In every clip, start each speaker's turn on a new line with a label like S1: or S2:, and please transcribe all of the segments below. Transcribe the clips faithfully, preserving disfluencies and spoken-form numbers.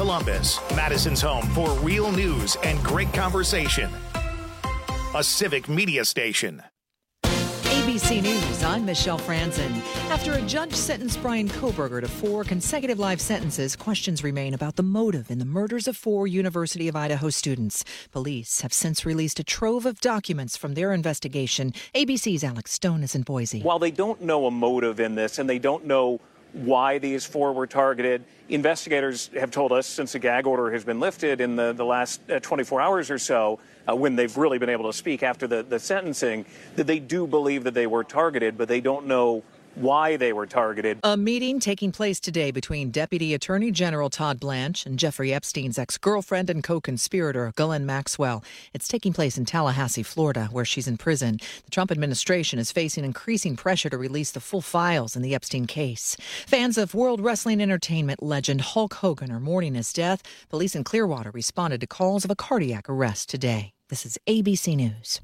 S1: Columbus, Madison's home for real news and great conversation. A civic media station.
S2: A B C News, I'm Michelle Franzen. After a judge sentenced Bryan Kohberger to four consecutive life sentences, questions remain about the motive in the murders of four University of Idaho students. Police have since released a trove of documents from their investigation. A B C's Alex Stone is in Boise.
S3: While they don't know a motive in this and they don't know why these four were targeted, investigators have told us since the gag order has been lifted in the, the last uh, twenty-four hours or so, uh, when they've really been able to speak after the, the sentencing, that they do believe that they were targeted, but they don't know why they were targeted.
S2: A meeting taking place today between Deputy Attorney General Todd Blanche and Jeffrey Epstein's ex-girlfriend and co-conspirator Ghislaine Maxwell. It's taking place in Tallahassee, Florida, where she's in prison. The Trump administration is facing increasing pressure to release the full files in the Epstein case. Fans of World Wrestling Entertainment legend Hulk Hogan are mourning his death. Police in Clearwater responded to calls of a cardiac arrest today. This is A B C News.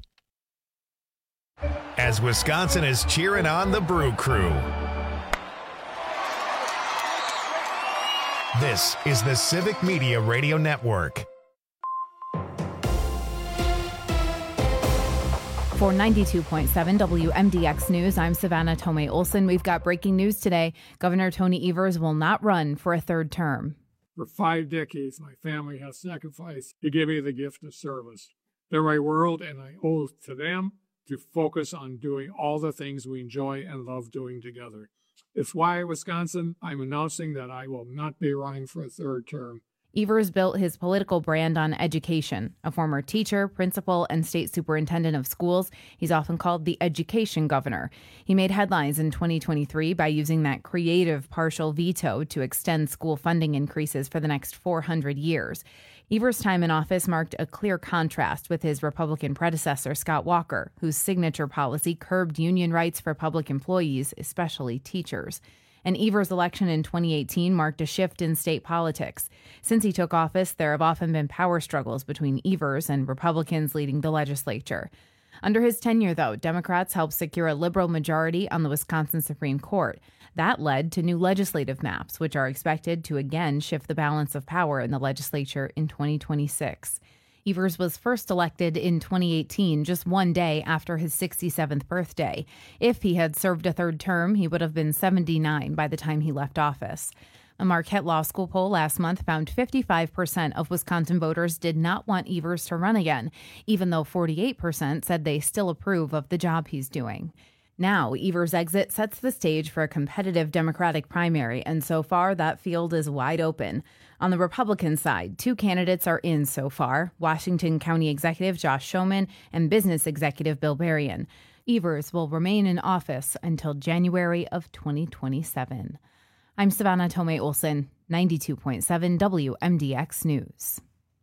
S1: As Wisconsin is cheering on the Brew Crew. This is the Civic Media Radio Network.
S4: For ninety-two point seven W M D X News, I'm Savannah Tomei Olson. We've got breaking news today. Governor Tony Evers will not run for a third term.
S5: For five decades, my family has sacrificed to give me the gift of service. They're my world, and I owe it to them to focus on doing all the things we enjoy and love doing together. It's why, Wisconsin, I'm announcing that I will not be running for a third term.
S4: Evers built his political brand on education. A former teacher, principal, and state superintendent of schools, he's often called the education governor. He made headlines in twenty twenty-three by using that creative partial veto to extend school funding increases for the next four hundred years. Evers' time in office marked a clear contrast with his Republican predecessor, Scott Walker, whose signature policy curbed union rights for public employees, especially teachers. And Evers' election in twenty eighteen marked a shift in state politics. Since he took office, there have often been power struggles between Evers and Republicans leading the legislature. Under his tenure, though, Democrats helped secure a liberal majority on the Wisconsin Supreme Court. That led to new legislative maps, which are expected to again shift the balance of power in the legislature in twenty twenty-six. Evers was first elected in twenty eighteen, just one day after his sixty-seventh birthday. If he had served a third term, he would have been seventy-nine by the time he left office. A Marquette Law School poll last month found fifty-five percent of Wisconsin voters did not want Evers to run again, even though forty-eight percent said they still approve of the job he's doing. Now, Evers' exit sets the stage for a competitive Democratic primary, and so far that field is wide open. On the Republican side, two candidates are in so far, Washington County Executive Josh Schoeman and Business Executive Bill Berrien. Evers will remain in office until January of twenty twenty-seven. I'm Savannah Tomei Olson, ninety-two point seven W M D X News.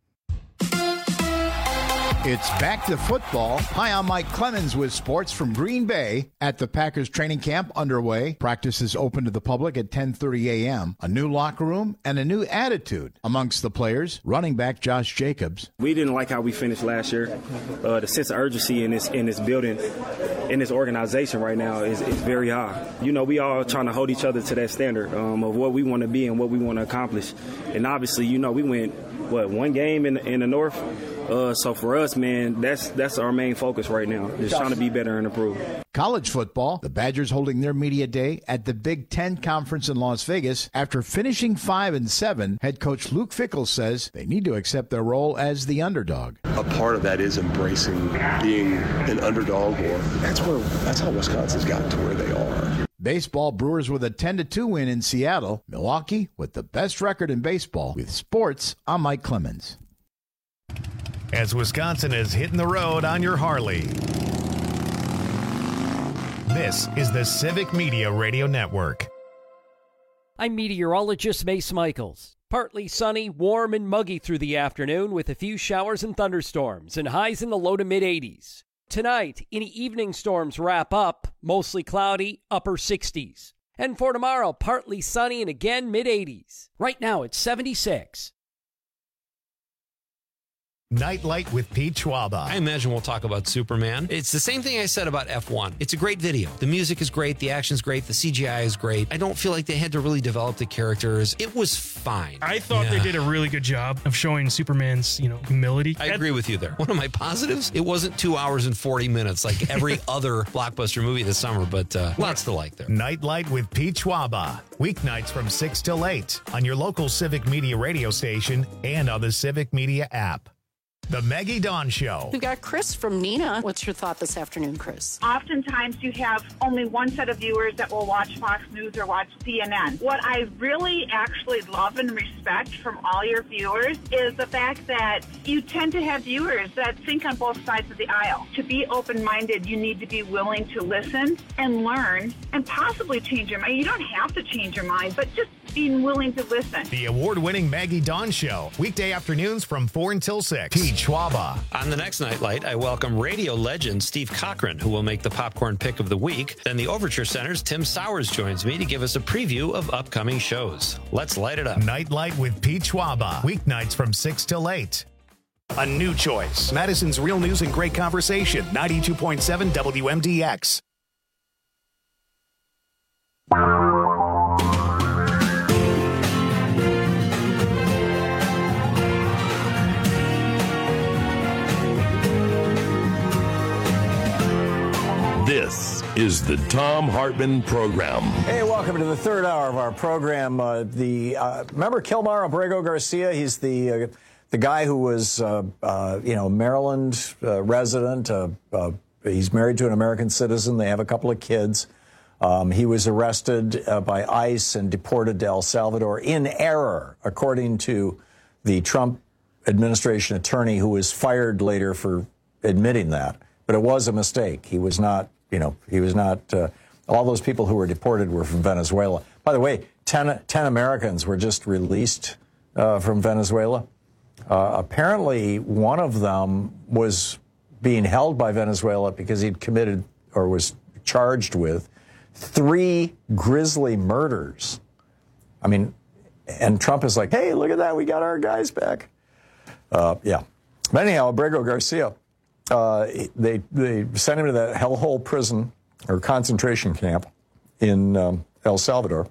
S6: It's back to football. Hi, I'm Mike Clemens with sports from Green Bay. At the Packers training camp underway, practice is open to the public at ten thirty a.m. A new locker room and a new attitude amongst the players. Running back Josh Jacobs.
S7: We didn't like how we finished last year. Uh, the sense of urgency in this in this building, in this organization right now is, is very high. You know, we all trying to hold each other to that standard um, of what we want to be and what we want to accomplish. And obviously, you know, we went, what, one game in, in the North? Uh, so for us, man, that's that's our main focus right now, just trying to be better and improve.
S6: College football, the Badgers holding their media day at the Big Ten Conference in Las Vegas. After finishing five and seven, head coach Luke Fickell says they need to accept their role as the underdog.
S8: A part of that is embracing being an underdog, or that's where that's how Wisconsin's gotten to where they are.
S6: Baseball, Brewers with a ten to two win in Seattle. Milwaukee with the best record in baseball. With sports, I'm Mike Clemens.
S1: As Wisconsin is hitting the road on your Harley. This is the Civic Media Radio Network.
S9: I'm meteorologist Mace Michaels. Partly sunny, warm, and muggy through the afternoon with a few showers and thunderstorms and highs in the low to mid-eighties. Tonight, any evening storms wrap up, mostly cloudy, upper sixties. And for tomorrow, partly sunny and again mid-eighties. Right now, it's seventy-six.
S1: Nightlight with Pete Schwaba.
S10: I imagine we'll talk about Superman. It's the same thing I said about F one. It's a great video. The music is great. The action's great. The C G I is great. I don't feel like they had to really develop the characters. It was fine.
S11: I thought
S10: yeah.
S11: they did a really good job of showing Superman's, you know, humility.
S10: I agree with you there. One of my positives, it wasn't two hours and forty minutes like every other blockbuster movie this summer, but uh, lots to like there.
S1: Nightlight with Pete Schwaba. Weeknights from six till eight on your local Civic Media radio station and on the Civic Media app. The Maggie Dawn Show.
S12: We've got Chris from Neenah. What's your thought this afternoon, Chris?
S13: Oftentimes you have only one set of viewers that will watch Fox News or watch C N N. What I really actually love and respect from all your viewers is the fact that you tend to have viewers that think on both sides of the aisle. To be open-minded, you need to be willing to listen and learn and possibly change your mind. You don't have to change your mind, but just being willing to listen.
S1: The award-winning Maggie Dawn Show. Weekday afternoons from four until six. Pete Schwaba.
S10: On the next Nightlight, I welcome radio legend Steve Cochran, who will make the popcorn pick of the week. Then the Overture Center's Tim Sowers joins me to give us a preview of upcoming shows. Let's light it up.
S1: Nightlight with Pete Schwaba. Weeknights from six till eight. A new choice. Madison's Real News and Great Conversation. ninety-two point seven W M D X.
S14: This is the Thom Hartmann Program.
S15: Hey, welcome to the third hour of our program. Uh, the uh, remember Kilmar Abrego Garcia? He's the uh, the guy who was uh, uh, you know Maryland uh, resident. Uh, uh, he's married to an American citizen. They have a couple of kids. Um, he was arrested uh, by ICE and deported to El Salvador in error, according to the Trump administration attorney, who was fired later for admitting that. But it was a mistake. He was not. You know, he was not, uh, all those people who were deported were from Venezuela. By the way, ten, ten Americans were just released uh, from Venezuela. Uh, apparently, one of them was being held by Venezuela because he'd committed or was charged with three grisly murders. I mean, and Trump is like, hey, look at that, we got our guys back. Uh, yeah. But anyhow, Abrego Garcia. Uh, they they sent him to that hellhole prison or concentration camp in um, El Salvador.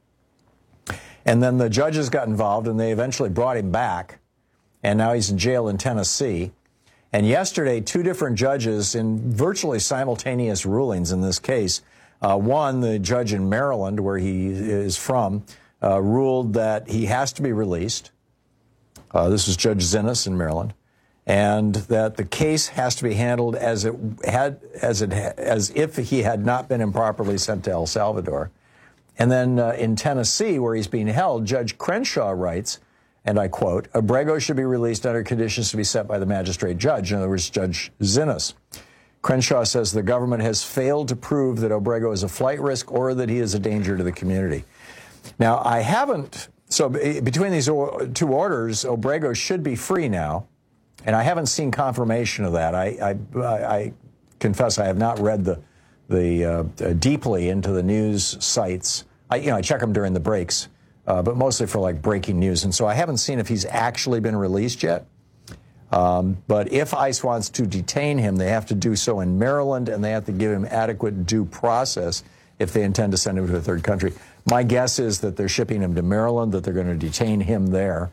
S15: And then the judges got involved, and they eventually brought him back. And now he's in jail in Tennessee. And yesterday, two different judges in virtually simultaneous rulings in this case. Uh, one, the judge in Maryland, where he is from, uh, ruled that he has to be released. Uh, this was Judge Zinnes in Maryland. And that the case has to be handled as it had, as it as if he had not been improperly sent to El Salvador. And then uh, in Tennessee, where he's being held, Judge Crenshaw writes, and I quote, Abrego should be released under conditions to be set by the magistrate judge. In other words, Judge Zinnes. Crenshaw says the government has failed to prove that Abrego is a flight risk or that he is a danger to the community. Now, I haven't, so between these two orders, Abrego should be free now. And I haven't seen confirmation of that. I, I, I confess I have not read the, the uh, deeply into the news sites. I, you know, I check them during the breaks, uh, but mostly for like breaking news. And so I haven't seen if he's actually been released yet. Um, but if ICE wants to detain him, they have to do so in Maryland, and they have to give him adequate due process if they intend to send him to a third country. My guess is that they're shipping him to Maryland, that they're going to detain him there,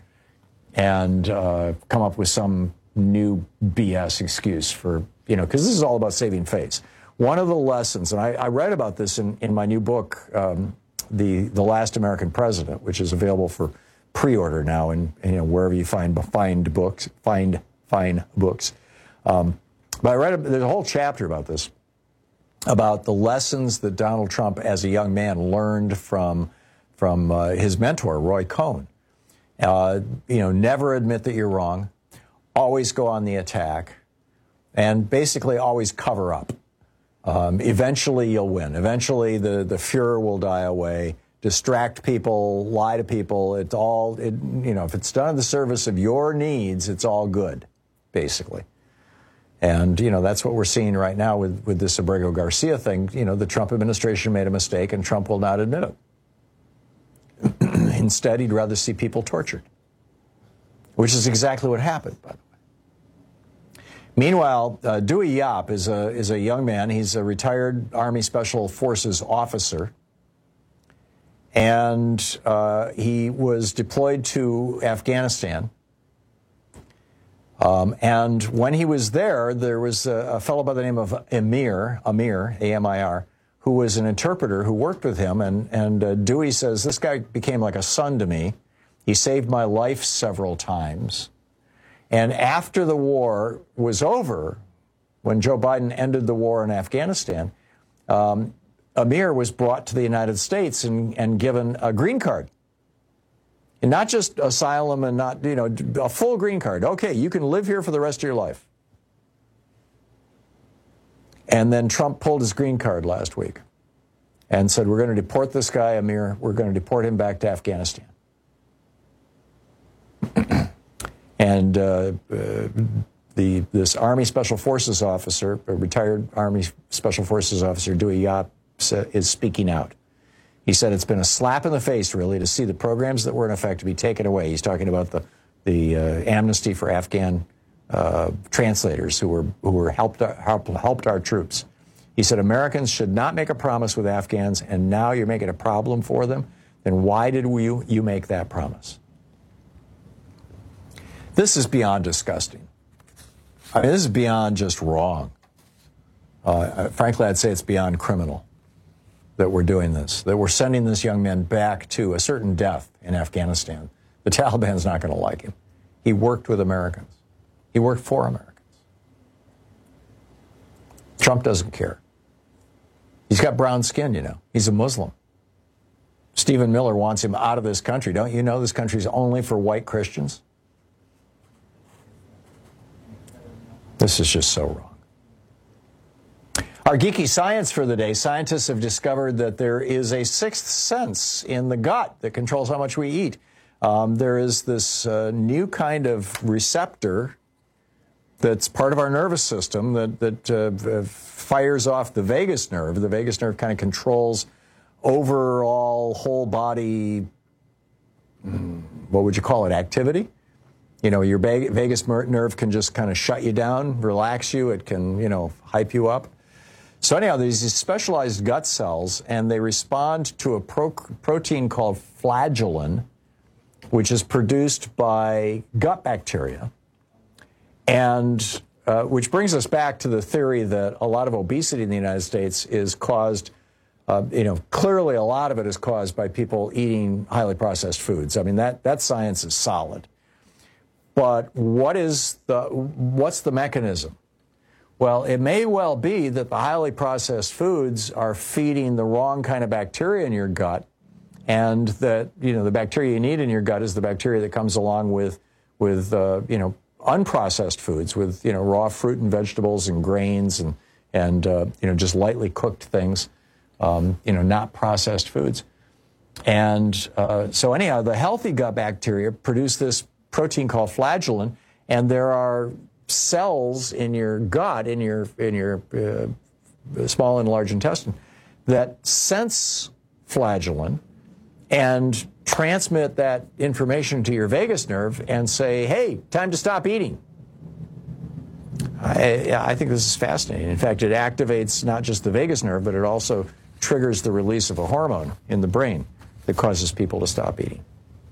S15: and uh, come up with some new B S excuse for, you know, because this is all about saving face. One of the lessons, and I, I write about this in, in my new book, um, the the Last American President, which is available for pre-order now, and you know wherever you find find books, find fine books. Um, but I read a, there's a whole chapter about this, about the lessons that Donald Trump, as a young man, learned from from uh, his mentor, Roy Cohn. Uh, you know, never admit that you're wrong. Always go on the attack, and basically always cover up. Um, eventually you'll win. Eventually the, the furor will die away. Distract people, lie to people. It's all, it, you know, if it's done in the service of your needs, it's all good, basically. And, you know, that's what we're seeing right now with, with this Abrego Garcia thing. You know, the Trump administration made a mistake, and Trump will not admit it. Instead, he'd rather see people tortured, which is exactly what happened, by the way. Meanwhile, uh, Dewey Yap is a, is a young man. He's a retired Army Special Forces officer. And uh, he was deployed to Afghanistan. Um, and when he was there, there was a, a fellow by the name of Amir, Amir, A M I R, who was an interpreter who worked with him. And, and uh, Dewey says, this guy became like a son to me. He saved my life several times. And after the war was over, when Joe Biden ended the war in Afghanistan, um, Amir was brought to the United States and, and given a green card. And not just asylum and not, you know, a full green card. Okay, you can live here for the rest of your life. And then Trump pulled his green card last week and said, we're going to deport this guy, Amir. We're going to deport him back to Afghanistan. And uh, uh, the this Army Special Forces officer, a retired Army Special Forces officer, Dewey Yap, is speaking out. He said it's been a slap in the face, really, to see the programs that were in effect to be taken away. He's talking about the the uh, amnesty for Afghan uh, translators who were who were helped helped helped our troops. He said Americans should not make a promise with Afghans, and now you're making a problem for them. Then why did you you make that promise? This is beyond disgusting. I mean, this is beyond just wrong. Uh, frankly, I'd say it's beyond criminal that we're doing this, that we're sending this young man back to a certain death in Afghanistan. The Taliban's not going to like him. He worked with Americans. He worked for Americans. Trump doesn't care. He's got brown skin, you know. He's a Muslim. Stephen Miller wants him out of this country. Don't you know this country's only for white Christians? This is just so wrong. Our geeky science for the day, scientists have discovered that there is a sixth sense in the gut that controls how much we eat. Um, there is this uh, new kind of receptor that's part of our nervous system that, that uh, fires off the vagus nerve. The vagus nerve kind of controls overall whole body, what would you call it, activity? You know, your vagus nerve can just kind of shut you down, relax you. It can, you know, hype you up. So anyhow, there's these specialized gut cells, and they respond to a pro protein called flagellin, which is produced by gut bacteria. And uh, which brings us back to the theory that a lot of obesity in the United States is caused, uh, you know, clearly a lot of it is caused by people eating highly processed foods. I mean, that, that science is solid. But what is the, what's the mechanism? Well, it may well be that the highly processed foods are feeding the wrong kind of bacteria in your gut, and that, you know, the bacteria you need in your gut is the bacteria that comes along with, with uh, you know, unprocessed foods, with, you know, raw fruit and vegetables and grains and, and uh, you know, just lightly cooked things, um, you know, not processed foods. And uh, so anyhow, the healthy gut bacteria produce this protein called flagellin, and there are cells in your gut, in your in your uh, small and large intestine, that sense flagellin and transmit that information to your vagus nerve and say, "Hey, time to stop eating." I, I think this is fascinating. In fact, it activates not just the vagus nerve, but it also triggers the release of a hormone in the brain that causes people to stop eating.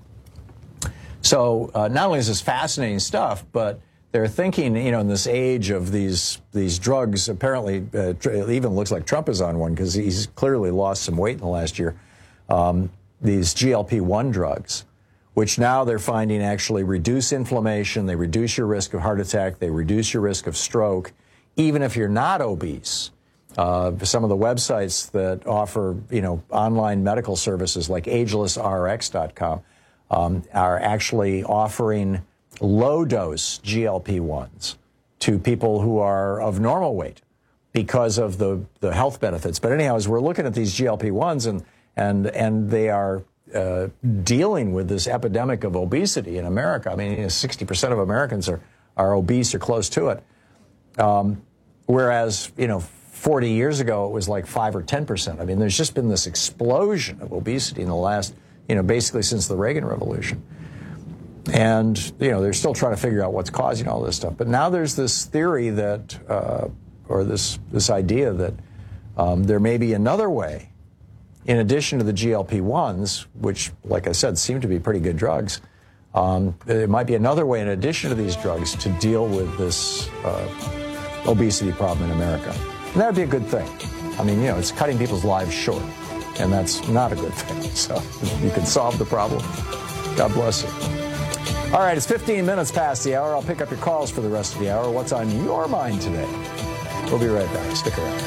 S15: So uh, not only is this fascinating stuff, but they're thinking, you know, in this age of these these drugs, apparently uh, it even looks like Trump is on one because he's clearly lost some weight in the last year, um, these G L P one drugs, which now they're finding actually reduce inflammation, they reduce your risk of heart attack, they reduce your risk of stroke, even if you're not obese. Uh, some of the websites that offer, you know, online medical services like ageless R X dot com um, are actually offering low-dose G L P ones to people who are of normal weight because of the, the health benefits. But anyhow, as we're looking at these G L P ones and, and, and they are uh, dealing with this epidemic of obesity in America, I mean, you know, sixty percent of Americans are, are obese or close to it, um, whereas, you know, forty years ago it was like five or ten percent. I mean, there's just been this explosion of obesity in the last, you know, basically since the Reagan Revolution. And, you know, they're still trying to figure out what's causing all this stuff. But now there's this theory that, uh, or this, this idea that um, there may be another way, in addition to the G L P ones, which, like I said, seem to be pretty good drugs. Um, there might be another way, in addition to these drugs, to deal with this uh, obesity problem in America. And that would be a good thing. I mean, you know, it's cutting people's lives short, and that's not a good thing. So if you can solve the problem, God bless you. All right, it's fifteen minutes past the hour. I'll pick up your calls for the rest of the hour. What's on your mind today? We'll be right back. Stick around.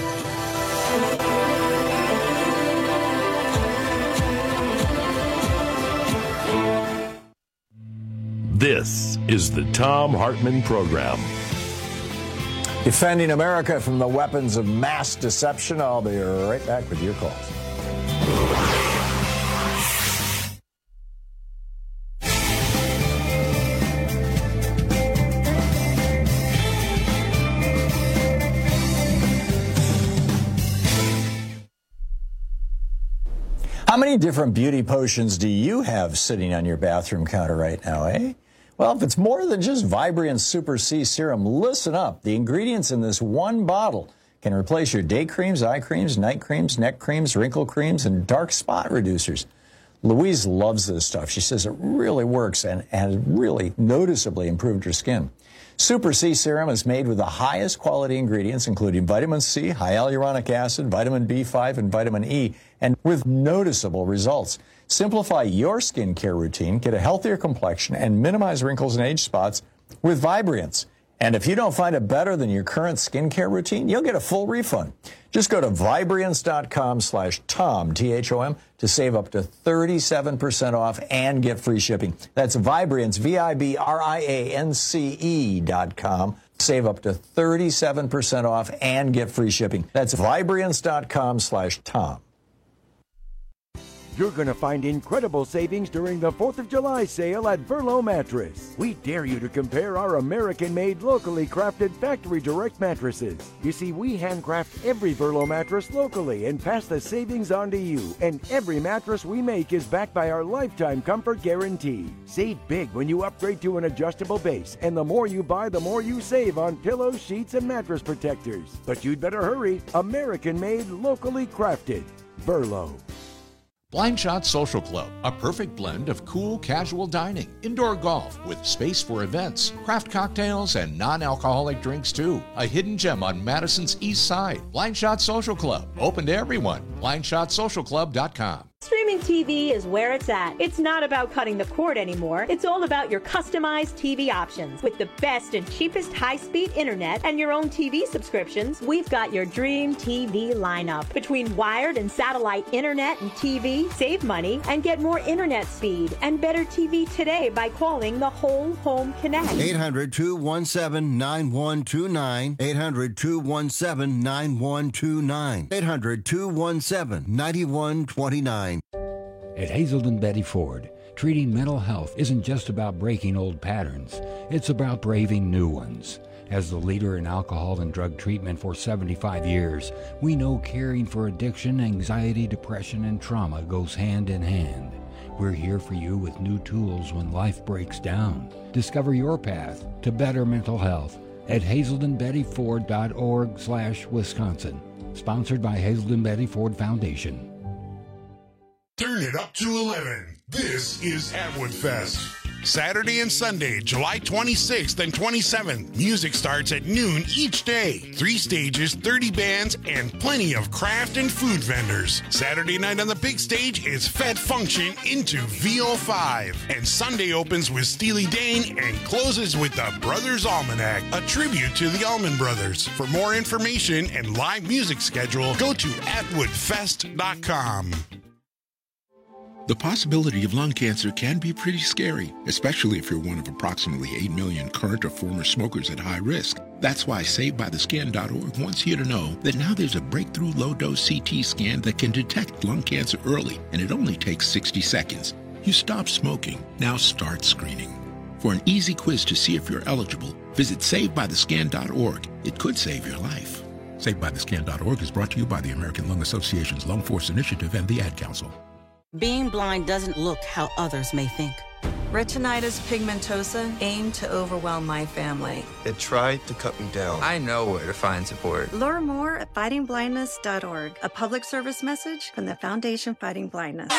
S14: This is the Thom Hartmann Program.
S15: Defending America from the weapons of mass deception. I'll be right back with your calls. How many different beauty potions do you have sitting on your bathroom counter right now, eh? Well, if it's more than just Vibrant Super C Serum, listen up. The ingredients in this one bottle can replace your day creams, eye creams, night creams, neck creams, wrinkle creams, and dark spot reducers. Louise loves this stuff. She says it really works and has really noticeably improved her skin. Super C Serum is made with the highest quality ingredients, including vitamin C, hyaluronic acid, vitamin B five, and vitamin E, and with noticeable results. Simplify your skincare routine, get a healthier complexion, and minimize wrinkles and age spots with Vibrance. And if you don't find it better than your current skincare routine, you'll get a full refund. Just go to Vibrance.com slash Tom, T H O M, to save up to thirty-seven percent off and get free shipping. That's Vibrance, V I B R I A N C E dot com. Save up to thirty-seven percent off and get free shipping. That's Vibrance.com slash Tom.
S16: You're going to find incredible savings during the fourth of July sale at Verlo Mattress. We dare you to compare our American-made, locally crafted factory direct mattresses. You see, we handcraft every Verlo mattress locally and pass the savings on to you. And every mattress we make is backed by our lifetime comfort guarantee. Save big when you upgrade to an adjustable base. And the more you buy, the more you save on pillows, sheets, and mattress protectors. But you'd better hurry. American-made, locally crafted. Verlo.
S17: Blind Shot Social Club, a perfect blend of cool, casual dining, indoor golf with space for events, craft cocktails, and non-alcoholic drinks too. A hidden gem on Madison's East Side. Blind Shot Social Club, open to everyone. blind shot social club dot com.
S18: Streaming T V is where it's at. It's not about cutting the cord anymore. It's all about your customized T V options. With the best and cheapest high-speed internet and your own T V subscriptions, we've got your dream T V lineup. Between wired and satellite internet and T V, save money and get more internet speed and better T V today by calling the Whole Home Connect.
S19: eight hundred, two one seven, nine one two nine. eight hundred, two one seven, nine one two nine. eight hundred, two one seven, nine one two nine.
S20: At Hazelden Betty Ford, treating mental health isn't just about breaking old patterns. It's about braving new ones. As the leader in alcohol and drug treatment for seventy-five years, we know caring for addiction, anxiety, depression, and trauma goes hand in hand. We're here for you with new tools when life breaks down. Discover your path to better mental health at hazelden betty ford dot org slash Wisconsin. Sponsored by Hazelden Betty Ford Foundation.
S21: Turn it up to eleven. This is Atwood Fest. Saturday and Sunday, July twenty-sixth and twenty-seventh. Music starts at noon each day. Three stages, thirty bands, and plenty of craft and food vendors. Saturday night on the big stage is Fed Function into V oh five. And Sunday opens with Steely Dan and closes with the Brothers Almanac, a tribute to the Allman Brothers. For more information and live music schedule, go to atwood fest dot com.
S22: The possibility of lung cancer can be pretty scary, especially if you're one of approximately eight million current or former smokers at high risk. That's why Saved By The Scan dot org wants you to know that now there's a breakthrough low-dose C T scan that can detect lung cancer early, and it only takes sixty seconds. You stop smoking, now start screening. For an easy quiz to see if you're eligible, visit Saved By The Scan dot org. It could save your life. Saved By The Scan dot org is brought to you by the American Lung Association's Lung Force Initiative and the Ad Council.
S23: Being blind doesn't look how others may think.
S2: Retinitis pigmentosa aimed to overwhelm my family.
S3: It tried to cut me down. I know where to find support.
S2: Learn more at fighting blindness dot org, a public service message from the Foundation Fighting Blindness.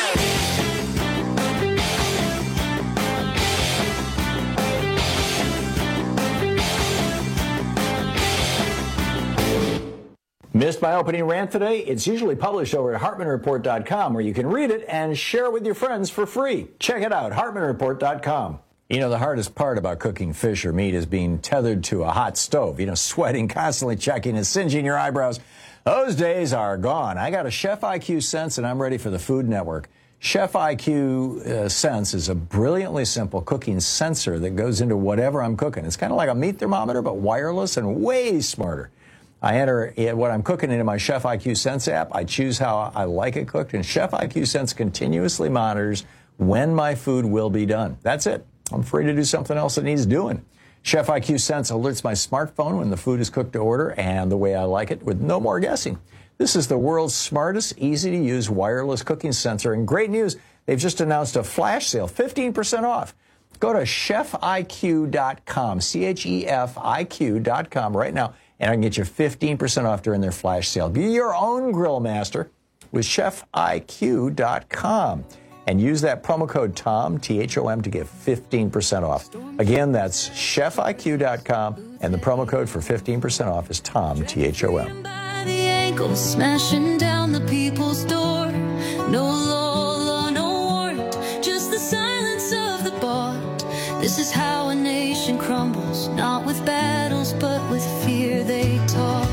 S15: Missed my opening rant today? It's usually published over at Hartman Report dot com, where you can read it and share it with your friends for free. Check it out, Hartman Report dot com. You know, the hardest part about cooking fish or meat is being tethered to a hot stove. You know, sweating, constantly checking, and singeing your eyebrows. Those days are gone. I got a Chef I Q Sense, and I'm ready for the Food Network. Chef I Q uh, Sense is a brilliantly simple cooking sensor that goes into whatever I'm cooking. It's kind of like a meat thermometer, but wireless and way smarter. I enter what I'm cooking into my Chef I Q Sense app. I choose how I like it cooked, and Chef I Q Sense continuously monitors when my food will be done. That's it. I'm free to do something else that needs doing. Chef I Q Sense alerts my smartphone when the food is cooked to order and the way I like it, with no more guessing. This is the world's smartest, easy-to-use wireless cooking sensor. And great news, they've just announced a flash sale, fifteen percent off. Go to chef I Q dot com, C H E F I Q dot com right now, and I can get you fifteen percent off during their flash sale. Be your own grill master with chef I Q dot com. And use that promo code TOM, T H O M, to get fifteen percent off. Again, that's chef I Q dot com, and the promo code for fifteen percent off is TOM, T H O M.
S23: The ankle, smashing down the people's door. No law, no warrant, just the silence of the bought. This is how a nation crumbles, not with battles, but with fear they taught.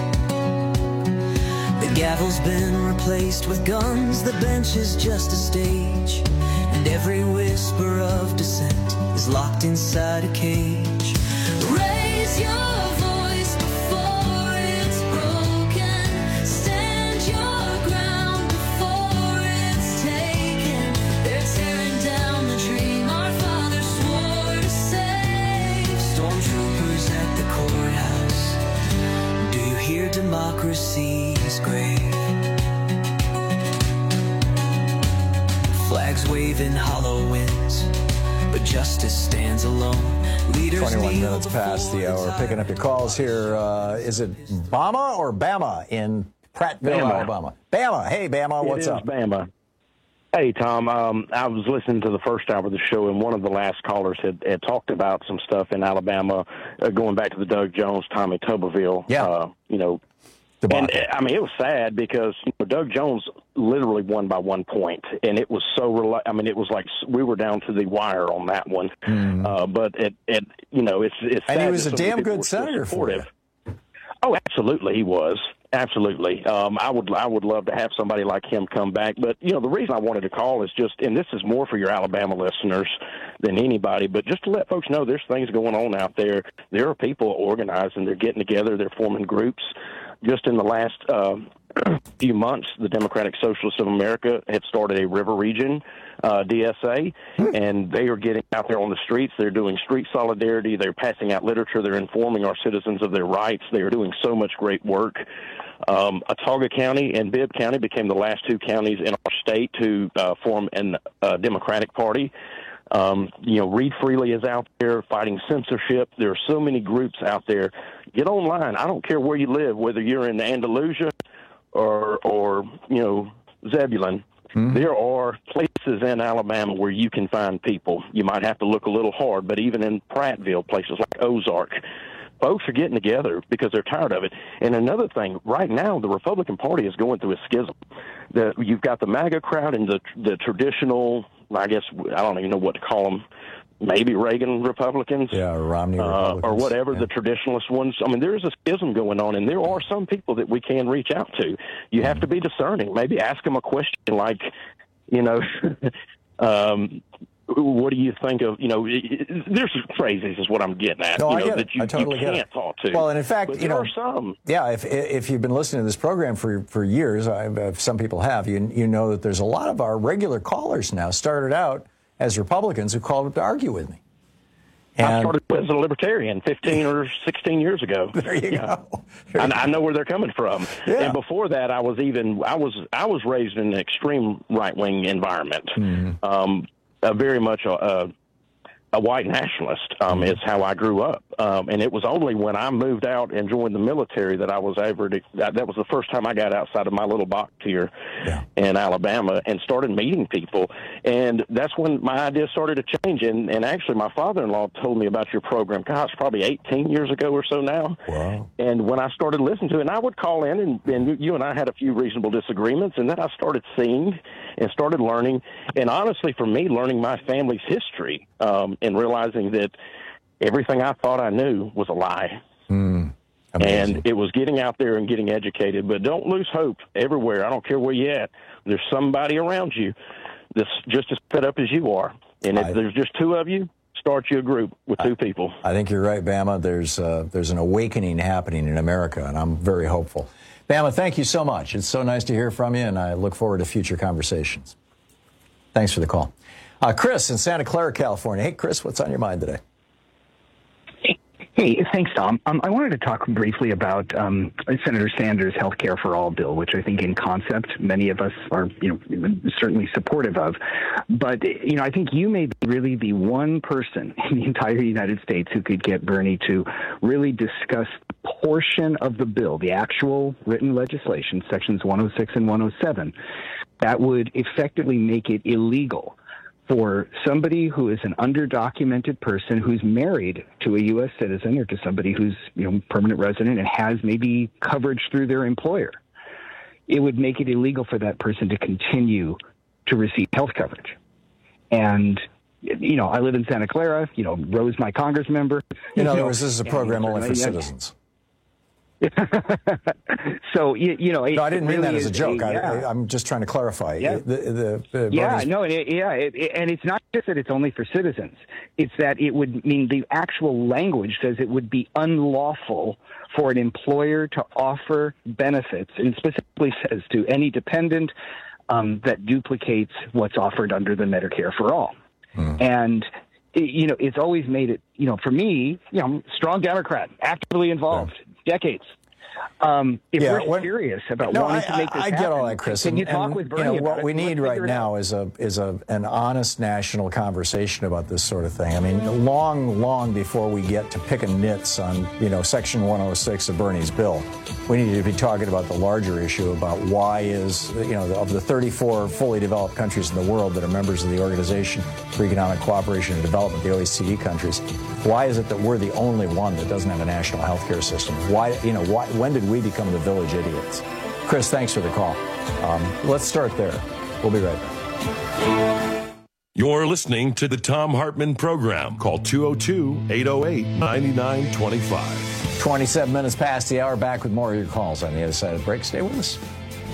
S23: The gavel's been replaced with guns, the bench is just a stage, and every whisper of dissent is locked inside a cage. Raise your voice before it's broken, stand your ground before it's taken. They're tearing down the dream our fathers swore to save. Stormtroopers at the courthouse, do you hear democracy's grave? Flags waving hollow winds, but justice stands alone. Leaders
S15: twenty-one minutes past the hour. Picking up your calls here. Uh, is it Bama or Bama in Prattville,
S24: Bama.
S15: Alabama? Bama. Hey, Bama. What's
S24: it
S15: up?
S24: Is Bama. Hey, Tom. Um, I was listening to the first hour of the show, and one of the last callers had, had talked about some stuff in Alabama, uh, going back to the Doug Jones, Tommy Tuberville.
S15: Yeah.
S24: Uh, you know, and I mean, it was sad because you know, Doug Jones literally won by one point, and it was so. Rel- I mean, it was like we were down to the wire on that one. Mm. Uh, but it, it, you know, it's it's.
S15: And
S24: sad
S15: he was
S24: that
S15: a
S24: so
S15: damn good senator for you.
S24: Oh, absolutely, he was. Absolutely. Um, I would I would love to have somebody like him come back. But, you know, the reason I wanted to call is just, and this is more for your Alabama listeners than anybody, but just to let folks know there's things going on out there. There are people organizing. They're getting together. They're forming groups. Just in the last uh, few months, the Democratic Socialists of America have started a River Region uh, D S A, and they are getting out there on the streets. They're doing street solidarity. They're passing out literature. They're informing our citizens of their rights. They are doing so much great work. Um, Autauga County and Bibb County became the last two counties in our state to uh, form a uh, Democratic Party. Um, you know, Read Freely is out there fighting censorship. There are so many groups out there. Get online. I don't care where you live, whether you're in Andalusia or, or you know, Zebulon. Mm-hmm. There are places in Alabama where you can find people. You might have to look a little hard, but even in Prattville, places like Ozark, folks are getting together because they're tired of it. And another thing, right now, the Republican Party is going through a schism. The, you've got the MAGA crowd and the the traditional, I guess, I don't even know what to call them, maybe Reagan Republicans.
S15: Yeah, or Romney
S24: uh,
S15: Republicans.
S24: Or whatever,
S15: yeah.
S24: the traditionalist ones. I mean, there's a schism going on, and there are some people that we can reach out to. You have to be discerning. Maybe ask them a question like, you know, um, what do you think of, you know, there's phrases is what I'm getting at,
S15: no,
S24: you
S15: I
S24: know,
S15: get
S24: that
S15: it.
S24: you,
S15: I totally
S24: you
S15: get
S24: can't
S15: it.
S24: talk to.
S15: Well, and in fact,
S24: but
S15: you
S24: there
S15: know,
S24: are some.
S15: Yeah, if if you've been listening to this program for for years, I, if some people have, you you know that there's a lot of our regular callers now started out as Republicans who called up to argue with me. And
S24: I started as a libertarian fifteen or sixteen years ago.
S15: There you go.
S24: I, I know where they're coming from.
S15: Yeah.
S24: And before that, I was even I was I was raised in an extreme right wing environment, mm-hmm. um, uh, very much a, a a white nationalist. Um, is how I grew up. Um, and it was only when I moved out and joined the military that I was ever to, that, that was the first time I got outside of my little box here yeah. in Alabama and started meeting people. And that's when my ideas started to change. And, and actually, my father-in-law told me about your program, gosh, probably eighteen years ago or so now.
S15: Wow.
S24: And when I started listening to it, and I would call in, and, and you and I had a few reasonable disagreements, and then I started seeing and started learning. And honestly, for me, learning my family's history um, and realizing that everything I thought I knew was a lie.
S15: Mm,
S24: and it was getting out there and getting educated. But don't lose hope everywhere. I don't care where you're at. There's somebody around you that's just as fed up as you are. And if I, there's just two of you, start you a group with two
S15: I,
S24: people.
S15: I think you're right, Bama. There's, uh, there's an awakening happening in America, and I'm very hopeful. Bama, thank you so much. It's so nice to hear from you, and I look forward to future conversations. Thanks for the call. Uh, Chris in Santa Clara, California. Hey, Chris, what's on your mind today?
S4: Hey, thanks, Tom. Um, I wanted to talk briefly about um, Senator Sanders' Health Care for All bill, which I think in concept many of us are, you know, certainly supportive of. But, you know, I think you may really be one person in the entire United States who could get Bernie to really discuss the portion of the bill, the actual written legislation, sections one oh six and one oh seven, that would effectively make it illegal for somebody who is an underdocumented person who's married to a U S citizen or to somebody who's, you know, permanent resident and has maybe coverage through their employer. It would make it illegal for that person to continue to receive health coverage. And, you know, I live in Santa Clara, you know, Rose, my Congress member.
S15: In other words, this is a program only for citizens.
S4: So, you, you know, it,
S15: no, I didn't mean
S4: really
S15: that as a joke.
S4: A, yeah.
S15: I, I'm just trying to clarify.
S4: Yeah,
S15: the, the, the
S4: yeah no, it, yeah, it, it, and it's not just that it's only for citizens. It's that it would mean the actual language says it would be unlawful for an employer to offer benefits, and specifically says to any dependent um, that duplicates what's offered under the Medicare for All. Hmm. And you know, it's always made it, you know, for me, you know, strong Democrat, actively involved, yeah. decades. Um, if
S15: yeah,
S4: we're
S15: when,
S4: serious about
S15: no,
S4: wanting
S15: I,
S4: to make this
S15: I, I
S4: happen,
S15: get all that, Chris.
S4: Can
S15: and,
S4: you talk
S15: and,
S4: with Bernie
S15: you know,
S4: about
S15: what
S4: it?
S15: we need right now is a is a an honest national conversation about this sort of thing. I mean, long, long before we get to picking nits on, you know, Section one oh six of Bernie's bill, we need to be talking about the larger issue about why is, you know, of the thirty-four fully developed countries in the world that are members of the Organization for Economic Cooperation and Development, the O E C D countries, why is it that we're the only one that doesn't have a national health care system? Why, you know, why, when did we become the village idiots? Chris, thanks for the call. Um, let's start there. We'll be right back.
S14: You're listening to the Tom Hartman Program. Call two oh two, eight oh eight, nine nine two five.
S15: twenty-seven minutes past the hour. Back with more of your calls on the other side of the break. Stay with us.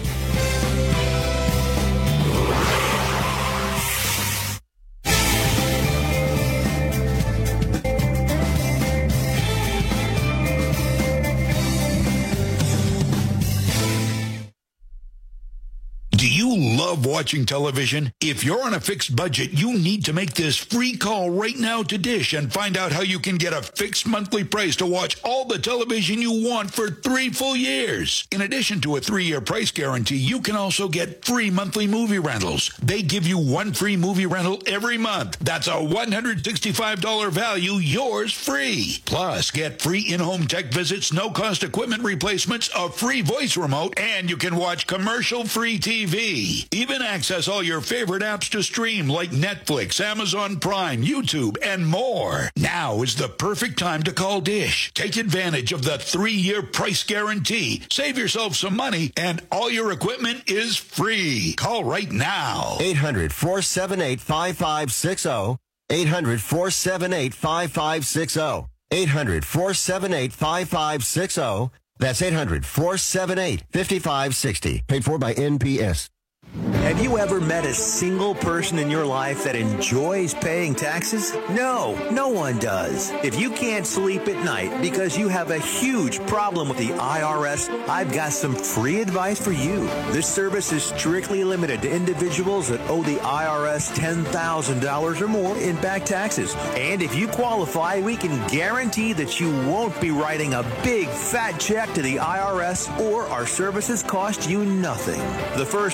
S5: Love watching television? If you're on a fixed budget, you need to make this free call right now to Dish and find out how you can get a fixed monthly price to watch all the television you want for three full years. In addition to a three-year price guarantee, you can also get free monthly movie rentals. They give you one free movie rental every month. That's a one hundred sixty-five dollars value, yours free. Plus, get free in-home tech visits, no-cost equipment replacements, a free voice remote, and you can watch commercial-free T V. Even access all your favorite apps to stream like Netflix, Amazon Prime, YouTube, and more. Now is the perfect time to call Dish. Take advantage of the three-year price guarantee. Save yourself some money, and all your equipment is free. Call right now.
S19: eight hundred, four seven eight, five five six zero. eight hundred, four seven eight, five five six zero. eight hundred, four seven eight, five five six zero. That's eight hundred, four seven eight, five five six zero. Paid for by N P S.
S7: Have you ever met a single person in your life that enjoys paying taxes? No, no one does. If you can't sleep at night because you have a huge problem with the I R S, I've got some free advice for you. This service is strictly limited to individuals that owe the I R S ten thousand dollars or more in back taxes. And if you qualify, we can guarantee that you won't be writing a big fat check to the I R S, or our services cost you nothing. The first one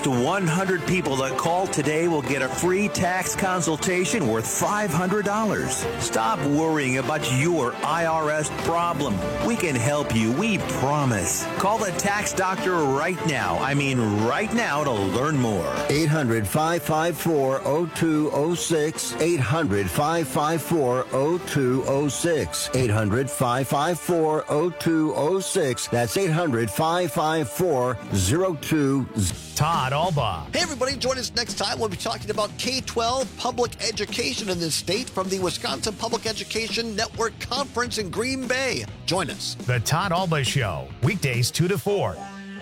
S7: one hundred people that call today will get a free tax consultation worth five hundred dollars. Stop worrying about your I R S problem. We can help you, we promise. Call the tax doctor right now. I mean right now to learn more.
S19: eight hundred, five five four, oh two oh six. eight hundred, five five four, oh two oh six. eight hundred, five five four, oh two oh six. That's eight hundred, five five four, oh two oh six.
S1: Todd Alba.
S6: Hey, everybody, join us next time. We'll be talking about K twelve public education in this state from the Wisconsin Public Education Network Conference in Green Bay. Join us.
S1: The Todd Alba Show, weekdays two to four.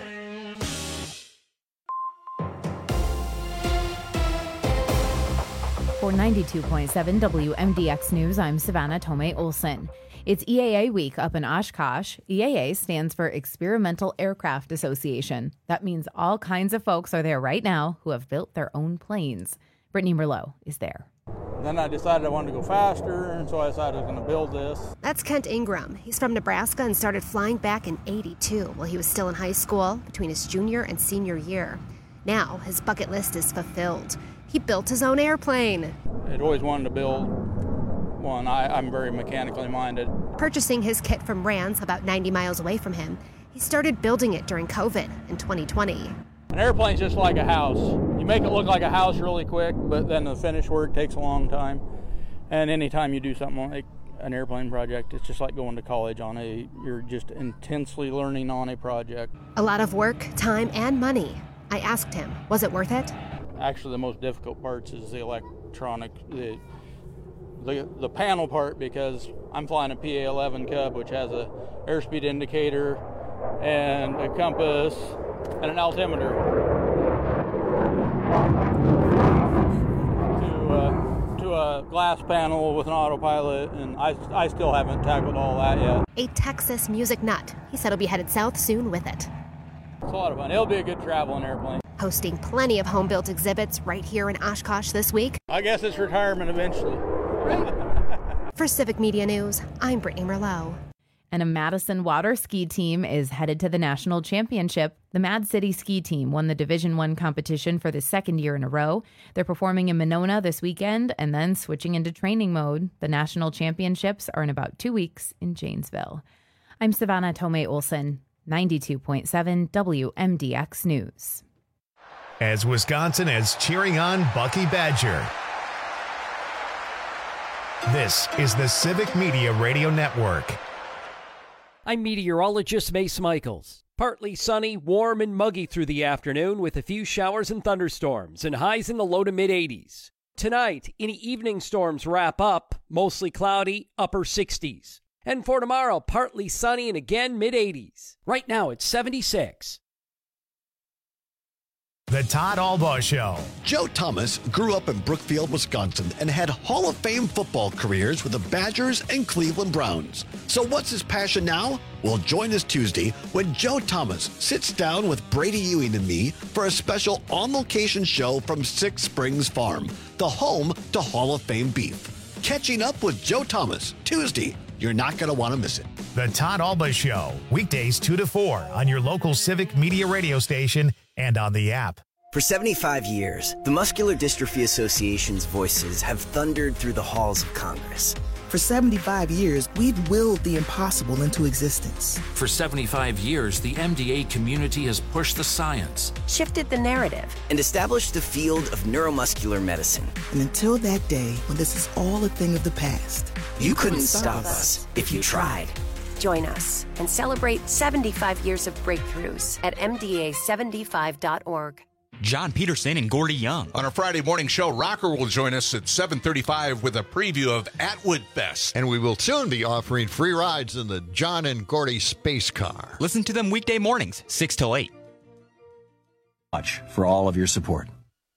S8: For ninety-two point seven W M D X News, I'm Savannah Tomei Olson. It's E A A week up in Oshkosh. E A A stands for Experimental Aircraft Association. That means all kinds of folks are there right now who have built their own planes. Brittany Merlot is there.
S9: Then I decided I wanted to go faster, and so I decided I was going to build this.
S11: That's Kent Ingram. He's from Nebraska and started flying back in eighty-two while he was still in high school between his junior and senior year. Now his bucket list is fulfilled. He built his own airplane.
S9: I'd always wanted to build one. I, I'm very mechanically minded.
S11: Purchasing his kit from Rans, about ninety miles away from him, he started building it during COVID in twenty twenty.
S9: An airplane's just like a house. You make it look like a house really quick, but then the finished work takes a long time. And anytime you do something like an airplane project, it's just like going to college on a, you're just intensely learning on a project.
S11: A lot of work, time, and money. I asked him, was it worth it?
S9: Actually, the most difficult parts is the electronic, the The, the panel part, because I'm flying a P A eleven Cub, which has a airspeed indicator and a compass and an altimeter to, uh, to a glass panel with an autopilot, and I, I still haven't tackled all that yet.
S11: A Texas music nut. He said he'll be headed south soon with it.
S9: It's a lot of fun. It'll be a good traveling airplane.
S11: Hosting plenty of home-built exhibits right here in Oshkosh this week.
S9: I guess it's retirement eventually.
S11: For Civic Media News, I'm Brittany Merlot.
S8: And a Madison water ski team is headed to the national championship. The Mad City ski team won the Division One competition for the second year in a row. They're performing in Monona this weekend and then switching into training mode. The national championships are in about two weeks in Janesville. I'm Savannah Tomei Olson, ninety-two point seven W M D X News.
S1: As Wisconsin is cheering on Bucky Badger. This is the Civic Media Radio Network.
S25: I'm meteorologist Mace Michaels. Partly sunny, warm, and muggy through the afternoon with a few showers and thunderstorms and highs in the low to mid eighties. Tonight, any evening storms wrap up, mostly cloudy, upper sixties. And for tomorrow, partly sunny and again mid eighties. Right now, it's seventy-six.
S1: The Todd Alba Show.
S6: Joe Thomas grew up in Brookfield, Wisconsin, and had Hall of Fame football careers with the Badgers and Cleveland Browns. So what's his passion now? Well, join us Tuesday when Joe Thomas sits down with Brady Ewing and me for a special on-location show from Six Springs Farm, the home to Hall of Fame beef. Catching up with Joe Thomas, Tuesday. You're not going to want to miss it.
S1: The Todd Alba Show, weekdays two to four on your local Civic Media radio station and on the app.
S26: For seventy-five years, the Muscular Dystrophy Association's voices have thundered through the halls of Congress.
S27: For seventy-five years, we've willed the impossible into existence.
S28: For seventy-five years, the M D A community has pushed the science,
S26: shifted the narrative, and established the field of neuromuscular medicine.
S27: And until that day, when this is all a thing of the past,
S26: you, you couldn't, couldn't stop, stop us if you tried.
S29: Join us and celebrate seventy-five years of breakthroughs at M D A seventy-five dot org.
S30: John Peterson and Gordy Young.
S31: On our Friday morning show, Rocker will join us at seven thirty-five with a preview of Atwood Fest.
S32: And we will soon be offering free rides in the John and Gordy space car.
S30: Listen to them weekday mornings, six till eight.
S7: Much for all of your support.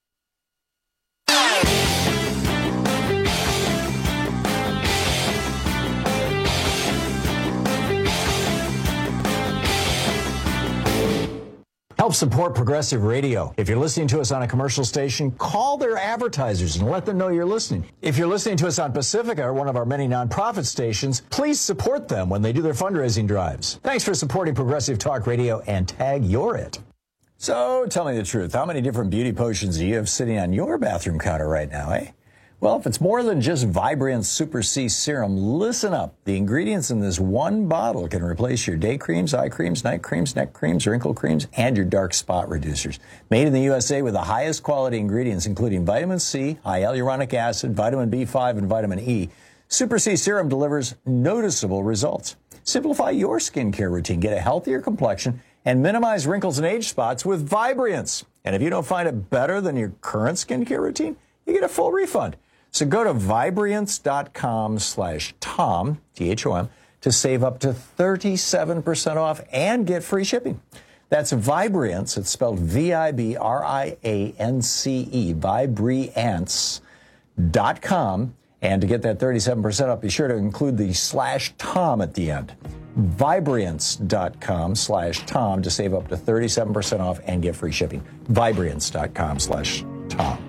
S15: Help support Progressive Radio. If you're listening to us on a commercial station, call their advertisers and let them know you're listening. If you're listening to us on Pacifica or one of our many nonprofit stations, please support them when they do their fundraising drives. Thanks for supporting Progressive Talk Radio and tag you're it. So tell me the truth. How many different beauty potions do you have sitting on your bathroom counter right now, eh? Well, if it's more than just Vibrance Super C Serum, listen up. The ingredients in this one bottle can replace your day creams, eye creams, night creams, neck creams, wrinkle creams, and your dark spot reducers. Made in the U S A with the highest quality ingredients, including vitamin C, hyaluronic acid, vitamin B five, and vitamin E, Super C Serum delivers noticeable results. Simplify your skincare routine, get a healthier complexion, and minimize wrinkles and age spots with Vibrance. And if you don't find it better than your current skincare routine, you get a full refund. So go to Vibrance.com slash Tom, T H O M, to save up to thirty-seven percent off and get free shipping. That's Vibrance. It's spelled V I B R I A N C E, Vibrance dot com. And to get that thirty-seven percent off, be sure to include the slash Tom at the end. Vibrance.com slash Tom to save up to thirty-seven percent off and get free shipping. Vibrance.com slash Tom.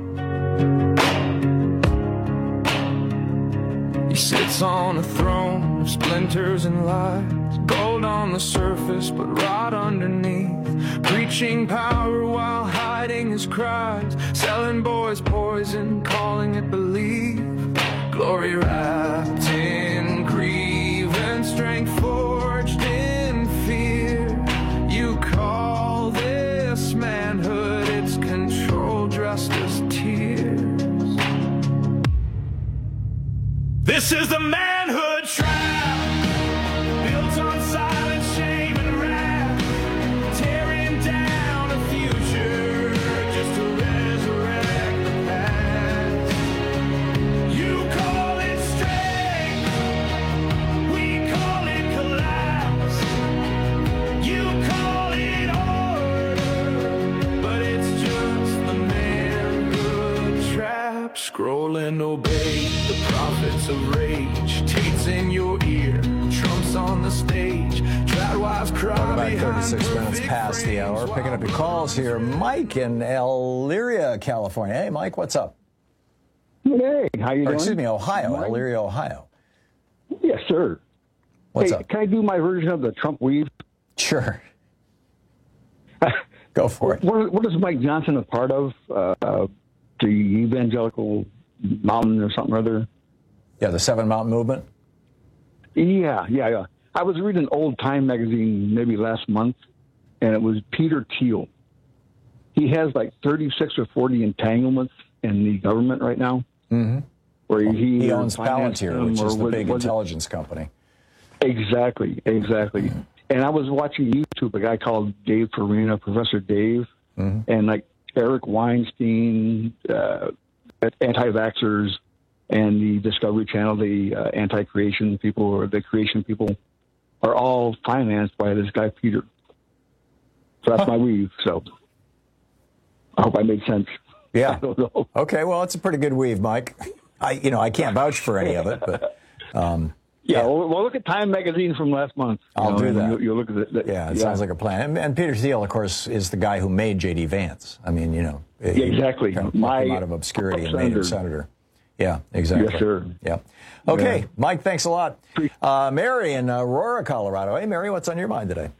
S2: He sits on a throne of splinters and lies, gold on the surface but rot underneath, preaching power while hiding his cries, selling boys poison, calling it belief, glory wrapped in grief and strength forged in fear. You call this manhood, it's control dressed as tears. This is the manhood trap, built on silent shame and wrath, tearing down a future just to resurrect the past. You call it strength, we call it collapse. You call it order, but it's just the manhood trap. Scrolling obey the prophets of rage, Tate's in your ear, Trump's on the stage, trad wives cry.
S15: Welcome back, thirty-six minutes past the hour. Picking up your calls here. Mike in Elyria, California. Hey, Mike, what's up?
S3: Hey, how you
S15: or,
S3: doing?
S15: Excuse me, Ohio,
S3: Mike?
S15: Elyria, Ohio.
S3: Yes, sir.
S15: What's
S3: hey,
S15: up?
S3: Can I do my version of the Trump weave?
S15: Sure. Go for it.
S3: What, what is Mike Johnson a part of? Uh, the Evangelical Mountain or something or other?
S15: Yeah, the Seven Mountain Movement?
S3: Yeah, yeah, yeah. I was reading Old Time magazine maybe last month, and it was Peter Thiel. He has like thirty-six or forty entanglements in the government right now.
S15: Mm-hmm.
S3: Where
S15: well,
S3: he,
S15: he owns Palantir, which is the was, big was intelligence it? company.
S3: Exactly, exactly. Mm-hmm. And I was watching YouTube, a guy called Dave Farina, Professor Dave, mm-hmm. and like Eric Weinstein, uh, anti-vaxxers, and the Discovery Channel, the uh, anti-creation people or the creation people, are all financed by this guy, Peter. So that's huh. my weave. So I hope I made sense.
S15: Yeah. I don't know. Okay, well, it's a pretty good weave, Mike. I, you know, I can't vouch for any of it, but... Um,
S3: yeah, yeah. Well, well, look at Time magazine from last month.
S15: I'll
S3: know,
S15: do that.
S3: You'll, you'll look at it. That,
S15: yeah, it
S3: yeah.
S15: sounds like a plan. And, and Peter Thiel, of course, is the guy who made J D. Vance. I mean, you know...
S3: Yeah, exactly.
S15: Kind of
S3: my
S15: him out of obscurity and made him senator. Yeah, exactly.
S3: Yes, sir.
S15: Yeah. Okay, yeah. Mike, thanks a lot. Uh, Mary in Aurora, Colorado. Hey, Mary, what's on your mind today?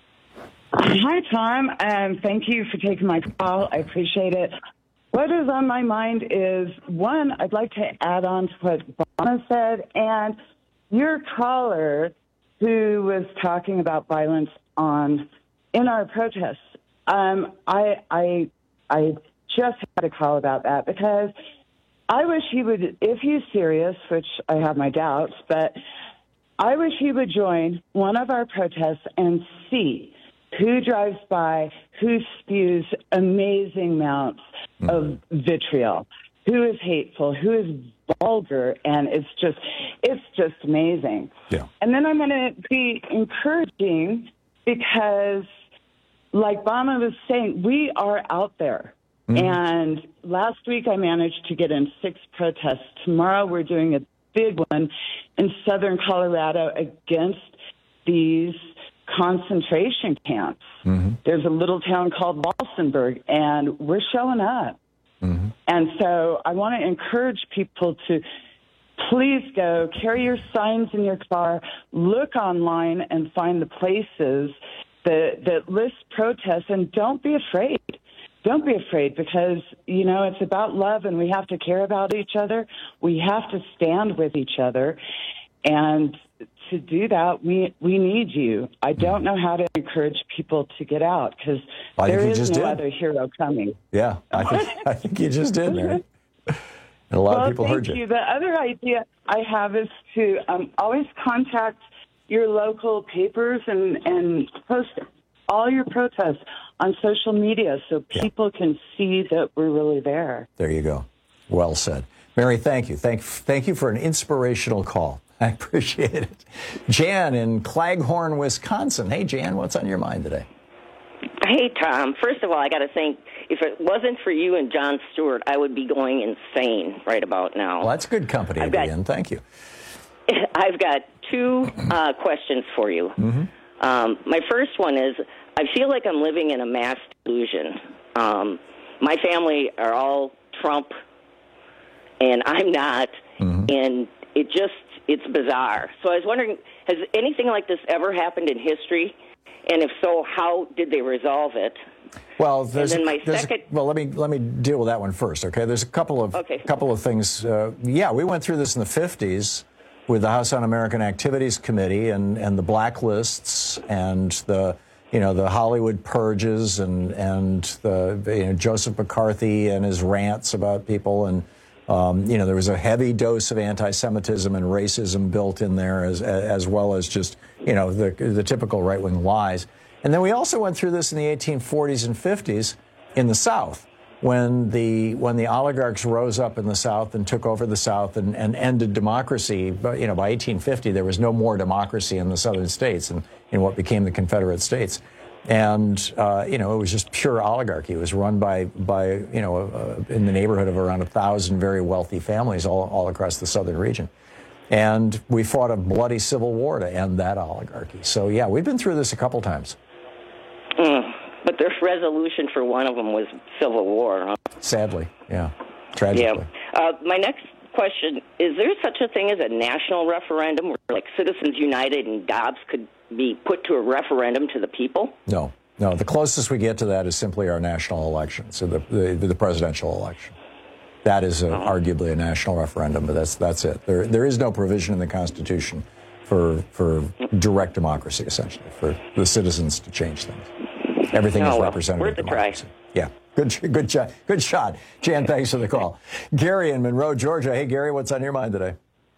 S10: Hi, Tom. Um, thank you for taking my call. I appreciate it. What is on my mind is, one, I'd like to add on to what Obama said, and your caller who was talking about violence on in our protests. Um, I, I, I just had a call about that because I wish he would, if he's serious, which I have my doubts, but I wish he would join one of our protests and see who drives by, who spews amazing amounts mm-hmm. of vitriol, who is hateful, who is vulgar, and it's just, it's just amazing.
S15: Yeah.
S10: And then I'm going to be encouraging because, like Obama was saying, we are out there. Mm-hmm. And last week I managed to get in six protests. Tomorrow we're doing a big one in southern Colorado against these concentration camps. Mm-hmm. There's a little town called Walsenburg, and we're showing up. Mm-hmm. And so I want to encourage people to please go, carry your signs in your car, look online and find the places that, that lists protests, and don't be afraid. Don't be afraid because, you know, it's about love and we have to care about each other. We have to stand with each other. And to do that, we we need you. I don't know how to encourage people to get out because there is no other hero coming.
S15: Yeah, I think, I think you just did, Mary. And a lot
S10: well,
S15: of people heard
S10: thank
S15: you.
S10: you. The other idea I have is to um, always contact your local papers and, and post all your protests on social media so people yeah. can see that we're really there.
S15: There you go. Well said. Mary, thank you. Thank, thank you for an inspirational call. I appreciate it. Jan in Claghorn, Wisconsin. Hey, Jan, what's on your mind today?
S4: Hey, Tom. First of all, I got to think, if it wasn't for you and Jon Stewart, I would be going insane right about now.
S15: Well, that's good company
S4: I've
S15: to
S4: got,
S15: be in. Thank you.
S4: I've got two uh, questions for you.
S15: Mm-hmm.
S4: Um, my first one is, I feel like I'm living in a mass delusion. Um, my family are all Trump, and I'm not, mm-hmm. and it just, it's bizarre. So I was wondering, has anything like this ever happened in history? And if so, how did they resolve it?
S15: Well, there's,
S4: and then my
S15: a, there's
S4: second...
S15: a, well, let me let me deal with that one first. Okay, there's a couple of
S4: okay.
S15: couple of things. Uh, yeah, we went through this in the fifties with the House Un-American Activities Committee and and the blacklists and the you know the Hollywood purges and and the you know, Joseph McCarthy and his rants about people and. Um, you know, there was a heavy dose of anti-Semitism and racism built in there, as as well as just, you know, the the typical right-wing lies. And then we also went through this in the eighteen forties and fifties in the South, when the when the oligarchs rose up in the South and took over the South and, and ended democracy. But, you know, by eighteen fifty, there was no more democracy in the southern states and in what became the Confederate States. And, uh, you know, it was just pure oligarchy. It was run by, by you know, uh, in the neighborhood of around a thousand very wealthy families all, all across the southern region. And we fought a bloody civil war to end that oligarchy. So, yeah, we've been through this a couple times.
S4: Mm, but the resolution for one of them was civil war. Huh?
S15: Sadly, yeah, tragically.
S4: Yeah. Uh, my next question, is there such a thing as a national referendum where, like, Citizens United and Dobbs could be put to a referendum to the people?
S15: No, no. The closest we get to that is simply our national election, so the the, the presidential election. That is a, uh-huh. arguably a national referendum, but that's that's it. There there is no provision in the Constitution for for direct democracy, essentially, for the citizens to change things. Everything
S4: oh,
S15: is
S4: well,
S15: representative
S4: worth a
S15: democracy.
S4: try.
S15: Yeah, good good shot, good shot. Jan, thanks for the call. Gary in Monroe, Georgia. Hey, Gary, what's on your mind today?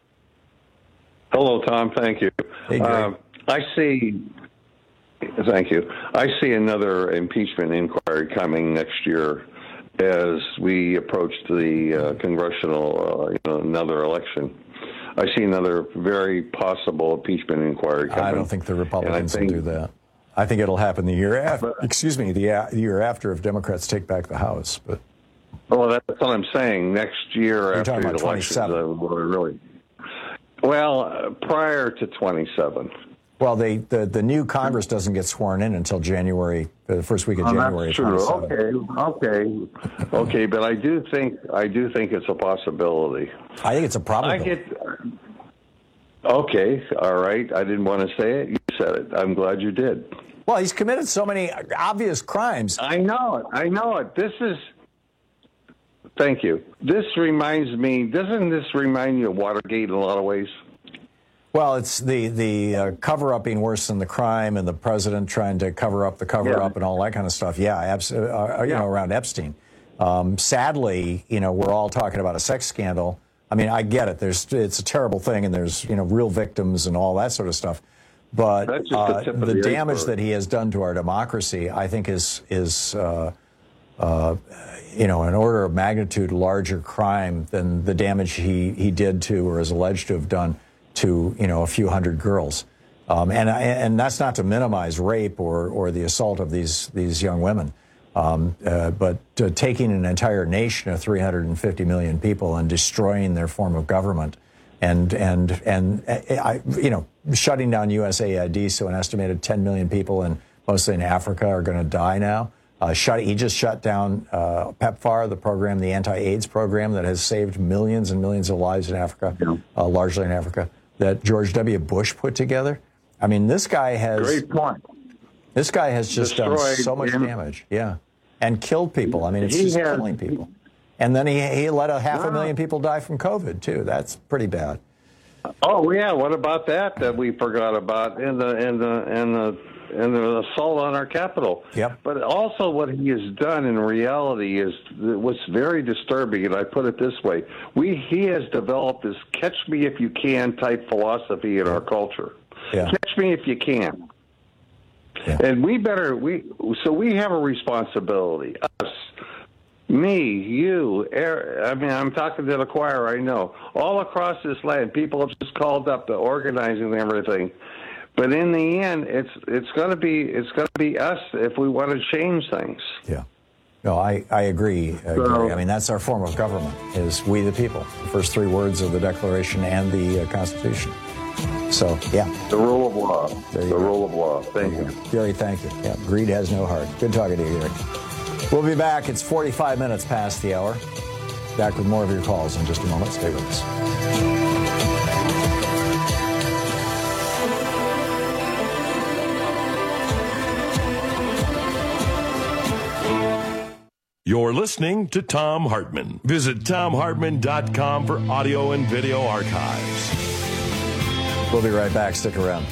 S12: Hello, Tom. Thank you.
S15: Hey, Gary.
S12: Uh, I see, thank you. I see another impeachment inquiry coming next year as we approach the uh, congressional, uh, you know, another election. I see another very possible impeachment inquiry coming.
S15: I don't think the Republicans
S12: think,
S15: will do that. I think it'll happen the year after. Excuse me, the, uh, the year after if Democrats take back the House. But
S12: well, that's what I'm saying. Next year
S15: You're
S12: after the elections, uh, really. Well, uh, prior to twenty-seven.
S15: Well, they, the the new Congress doesn't get sworn in until January, the first week of
S12: oh,
S15: January.
S12: That's true. Okay, okay, okay. But I do think I do think it's a possibility.
S15: I think it's a probability.
S12: I get. Okay, all right. I didn't want to say it. You said it. I'm glad you did.
S15: Well, he's committed so many obvious crimes.
S12: I know it. I know it. This is. Thank you. This reminds me. Doesn't this remind you of Watergate in a lot of ways?
S15: Well, it's the the uh, cover-up being worse than the crime, and the president trying to cover up the cover-up yeah. and all that kind of stuff. Yeah, absolutely. Uh, you yeah. know, around Epstein. Um, sadly, you know, we're all talking about a sex scandal. I mean, I get it. There's it's a terrible thing, and there's you know real victims and all that sort of stuff. But uh, the, the damage that he has done to our democracy, I think, is is uh, uh, you know an order of magnitude larger crime than the damage he he did to or is alleged to have done to, you know, a few hundred girls. Um, and and that's not to minimize rape or, or the assault of these, these young women. Um, uh, but uh, taking an entire nation of three hundred fifty million people and destroying their form of government and, and, and I, you know, shutting down U S A I D so an estimated ten million people, and mostly in Africa, are going to die now. Uh, shut, he just shut down uh, PEPFAR, the program, the anti-AIDS program that has saved millions and millions of lives in Africa, yeah. uh, largely in Africa, that George W. Bush put together. I mean, this guy has...
S12: Great point.
S15: This guy has just done
S12: destroyed
S15: so much
S12: him.
S15: damage. Yeah. And killed people. I mean, it's
S12: He
S15: just
S12: had-
S15: killing people. And then he, he let a half a
S12: Wow.
S15: million people die from COVID, too. That's pretty bad.
S12: Oh yeah, what about that that we forgot about in the in the in the in the assault on our capital?
S15: Yep.
S12: But also what he has done in reality is what's very disturbing, and I put it this way: we he has developed this "catch me if you can" type philosophy in our culture.
S15: Yeah.
S12: Catch me if you can.
S15: Yeah.
S12: And we better we so we have a responsibility. Us. Me, you, er, I mean, I'm talking to the choir, I know. All across this land, people have just called up to organizing and everything. But in the end, it's it's going to be it's going to be us if we want to change things.
S15: Yeah. No, I, I agree, I agree. I mean, that's our form of government, is we the people. The first three words of the Declaration and the uh, Constitution. So, yeah.
S12: The rule of law.
S15: There you
S12: the
S15: go.
S12: rule of law. Thank you.
S15: Gary, thank you. Yeah, greed has no heart. Good talking to you, Gary. We'll be back. It's forty-five minutes past the hour. Back with more of your calls in just a moment. Stay with us.
S5: You're listening to Thom Hartmann. Visit Thom Hartmann dot com for audio and video archives.
S15: We'll be right back. Stick around.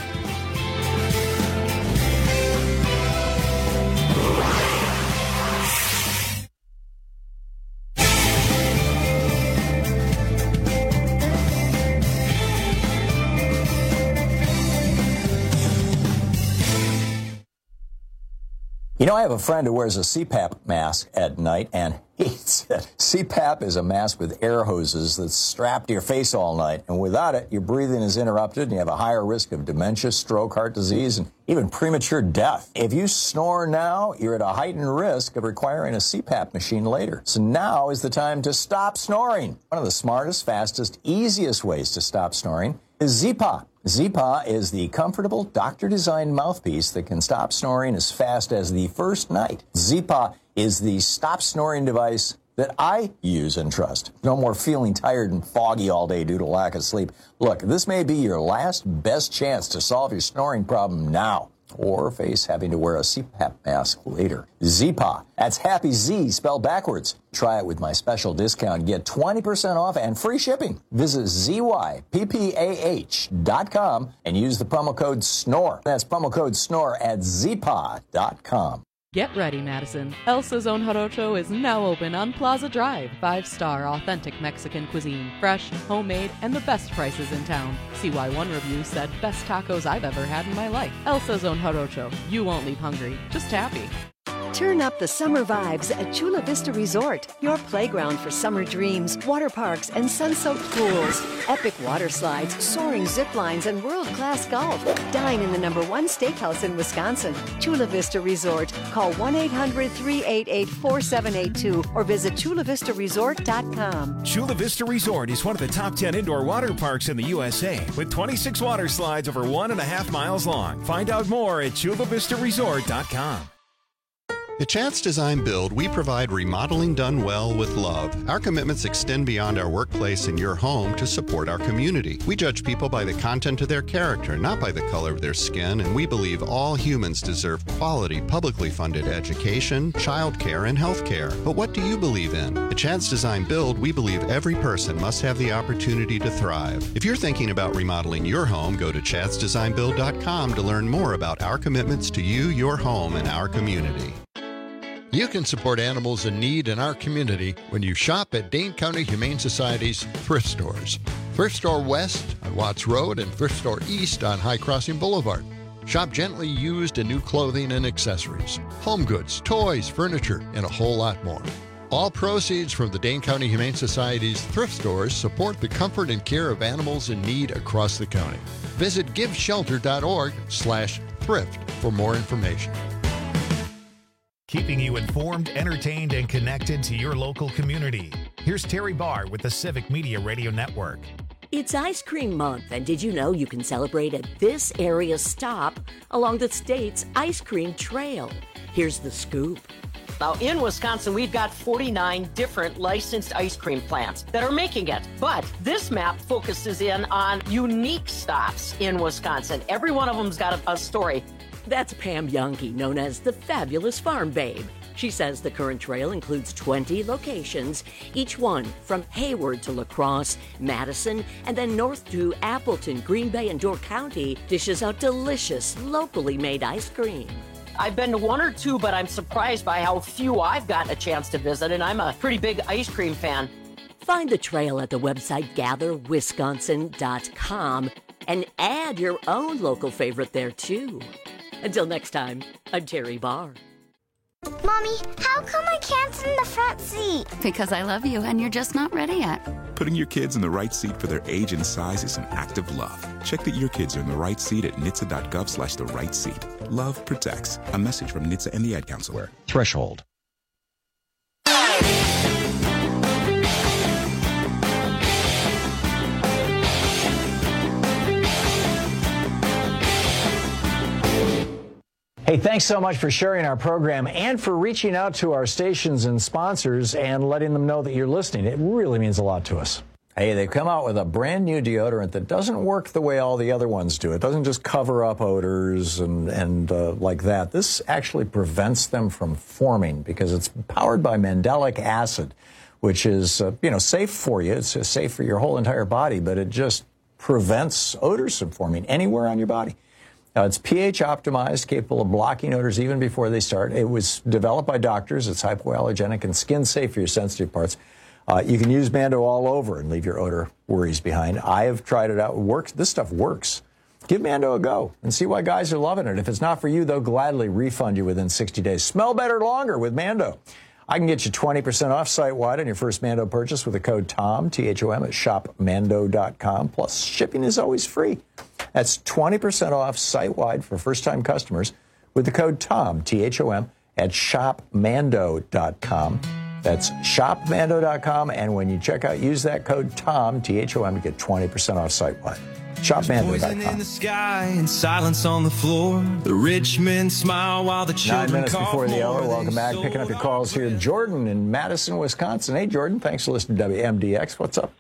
S15: You know, I have a friend who wears a C PAP mask at night, and he said C PAP is a mask with air hoses that's strapped to your face all night, and without it, your breathing is interrupted, and you have a higher risk of dementia, stroke, heart disease, and even premature death. If you snore now, you're at a heightened risk of requiring a C PAP machine later. So now is the time to stop snoring. One of the smartest, fastest, easiest ways to stop snoring is Zyppah. Zyppah is the comfortable, doctor-designed mouthpiece that can stop snoring as fast as the first night. Zyppah is the stop snoring device that I use and trust. No more feeling tired and foggy all day due to lack of sleep. Look, this may be your last best chance to solve your snoring problem now, or face having to wear a C PAP mask later. Zyppah. That's Happy Z spelled backwards. Try it with my special discount. Get twenty percent off and free shipping. Visit Z Y P P A H dot com and use the promo code SNORE. That's promo code SNORE at Zyppah dot com.
S13: Get ready, Madison. El Sazon Jarocho is now open on Plaza Drive. Five-star authentic Mexican cuisine. Fresh, homemade, and the best prices in town. C Y one review said, best tacos I've ever had in my life. El Sazon Jarocho. You won't leave hungry, just happy.
S14: Turn up the summer vibes at Chula Vista Resort, your playground for summer dreams, water parks, and sun-soaked pools. Epic water slides, soaring zip lines, and world-class golf. Dine in the number one steakhouse in Wisconsin. Chula Vista Resort. Call one eight hundred, three eight eight, four seven eight two or visit chula vista resort dot com.
S16: Chula Vista Resort is one of the top ten indoor water parks in the U S A, with twenty-six water slides over one and a half miles long. Find out more at chula vista resort dot com.
S17: At Chance Design Build, we provide remodeling done well with love. Our commitments extend beyond our workplace and your home to support our community. We judge people by the content of their character, not by the color of their skin, and we believe all humans deserve quality, publicly funded education, childcare, and health care. But what do you believe in? At Chance Design Build, we believe every person must have the opportunity to thrive. If you're thinking about remodeling your home, go to chance design build dot com to learn more about our commitments to you, your home, and our community.
S32: You can support animals in need in our community when you shop at Dane County Humane Society's thrift stores. Thrift Store West on Watts Road and Thrift Store East on High Crossing Boulevard. Shop gently used and new clothing and accessories, home goods, toys, furniture, and a whole lot more. All proceeds from the Dane County Humane Society's thrift stores support the comfort and care of animals in need across the county. Visit give shelter dot org slash thrift for more information.
S1: Keeping you informed, entertained, and connected to your local community. Here's Terry Barr with the Civic Media Radio Network.
S18: It's Ice Cream Month, and did you know you can celebrate at this area stop along the state's ice cream trail? Here's the scoop.
S19: Now, in Wisconsin, we've got forty-nine different licensed ice cream plants that are making it. But this map focuses in on unique stops in Wisconsin. Every one of them's got a, a story.
S18: That's Pam Youngke, known as the Fabulous Farm Babe. She says the current trail includes twenty locations, each one from Hayward to La Crosse, Madison, and then north to Appleton, Green Bay, and Door County dishes out delicious, locally made ice cream.
S19: I've been to one or two, but I'm surprised by how few I've gotten a chance to visit, and I'm a pretty big ice cream fan.
S18: Find the trail at the website gather wisconsin dot com and add your own local favorite there, too. Until next time, I'm Terry Barr.
S6: Mommy, how come I can't sit in the front seat?
S8: Because I love you and you're just not ready yet.
S9: Putting your kids in the right seat for their age and size is an act of love. Check that your kids are in the right seat at N H T S A dot gov slash the right seat. Love protects. A message from N H T S A and the Ad Council.
S11: Threshold.
S15: Hey, thanks so much for sharing our program and for reaching out to our stations and sponsors and letting them know that you're listening. It really means a lot to us. Hey, they've come out with a brand new deodorant that doesn't work the way all the other ones do. It doesn't just cover up odors and, and uh, like that. This actually prevents them from forming because it's powered by mandelic acid, which is, uh, you know, safe for you. It's uh, safe for your whole entire body, but it just prevents odors from forming anywhere on your body. Uh, it's pH optimized, capable of blocking odors even before they start. It was developed by doctors. It's hypoallergenic and skin safe for your sensitive parts. Uh, you can use Mando all over and leave your odor worries behind. I have tried it out. It works. This stuff works. Give Mando a go and see why guys are loving it. If it's not for you, they'll gladly refund you within sixty days. Smell better longer with Mando. I can get you twenty percent off site-wide on your first Mando purchase with the code TOM, T H O M, at shop mando dot com. Plus, shipping is always free. That's twenty percent off site-wide for first-time customers with the code TOM, T H O M, at shop mando dot com. That's shop mando dot com, and when you check out, use that code TOM, T H O M, to get twenty percent off site-wide. shop mando dot com.
S2: Poison in the sky and silence on the floor. The rich men smile while the children
S15: Nine minutes
S2: cough
S15: before the
S2: more.
S15: hour. Welcome back. Picking up your calls here. Jordan in Madison, Wisconsin. Hey, Jordan. Thanks for listening to W M D X. What's up?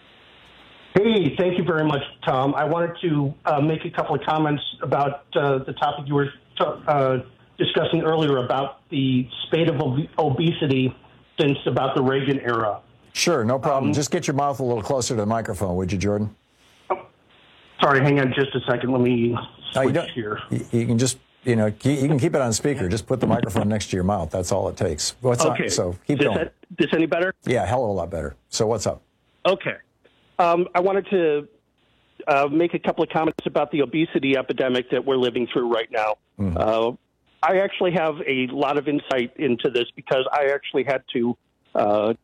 S20: Hey, thank you very much, Tom. I wanted to uh, make a couple of comments about uh, the topic you were t- uh, discussing earlier about the spate of ob- obesity since about the Reagan era.
S15: Sure, no problem. Um, Just get your mouth a little closer to the microphone, would you, Jordan?
S20: Sorry, hang on just a second. Let me switch
S15: no, you don't,
S20: here.
S15: You, you can just, you know, you can keep it on speaker. Just put the microphone next to your mouth. That's all it takes. What's
S20: okay.
S15: up? So keep
S20: Is
S15: going.
S20: That, this any better?
S15: Yeah, a hell of a lot better. So what's up?
S20: Okay. Um, I wanted to uh, make a couple of comments about the obesity epidemic that we're living through right now. Mm-hmm. Uh, I actually have a lot of insight into this because I actually had to. Uh,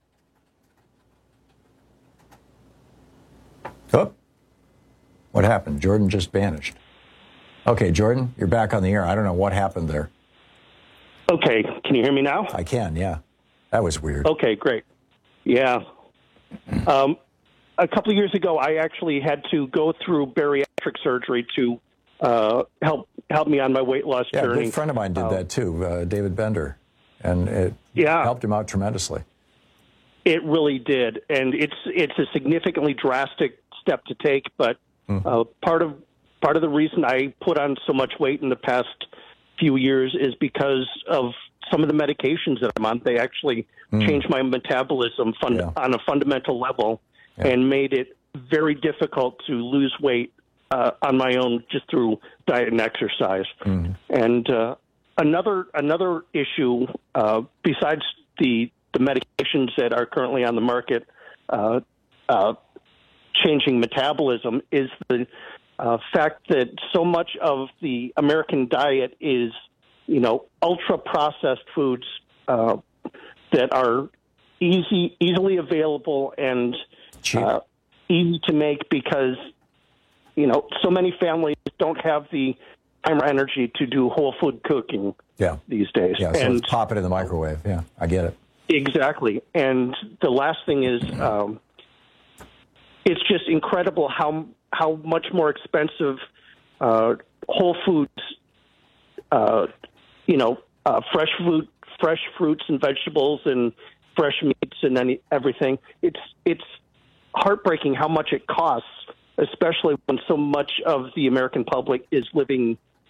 S15: oh, what happened? Jordan just vanished. Okay, Jordan, you're back on the air. I don't know what happened there.
S20: Okay, can you hear me now?
S15: I can, yeah. That was weird.
S20: Okay, great. Yeah. Um, a couple of years ago, I actually had to go through bariatric surgery to uh, help help me on my weight loss
S15: yeah,
S20: journey.
S15: A good friend of mine did um, that too, uh, David Bender, and it
S20: yeah.
S15: helped him out tremendously.
S20: It really did, and it's it's a significantly drastic step to take. But mm. uh, part of part of the reason I put on so much weight in the past few years is because of some of the medications that I'm on. They actually mm. changed my metabolism fund- yeah. on a fundamental level. Yeah. And made it very difficult to lose weight uh, on my own just through diet and exercise. Mm-hmm. And uh, another another issue uh, besides the the medications that are currently on the market uh, uh, changing metabolism is the uh, fact that so much of the American diet is, you know, ultra processed foods uh, that are easy easily available and Uh, easy to make because, you know, so many families don't have the time or energy to do whole food cooking
S15: yeah.
S20: these days.
S15: Yeah, so
S20: and
S15: pop it in the microwave. Yeah, I get it.
S20: Exactly. And the last thing is um, it's just incredible how how much more expensive uh, whole foods, uh, you know, uh, fresh food, fresh fruits and vegetables and fresh meats and any, everything. It's it's heartbreaking how much it costs, especially when so much of the American public is living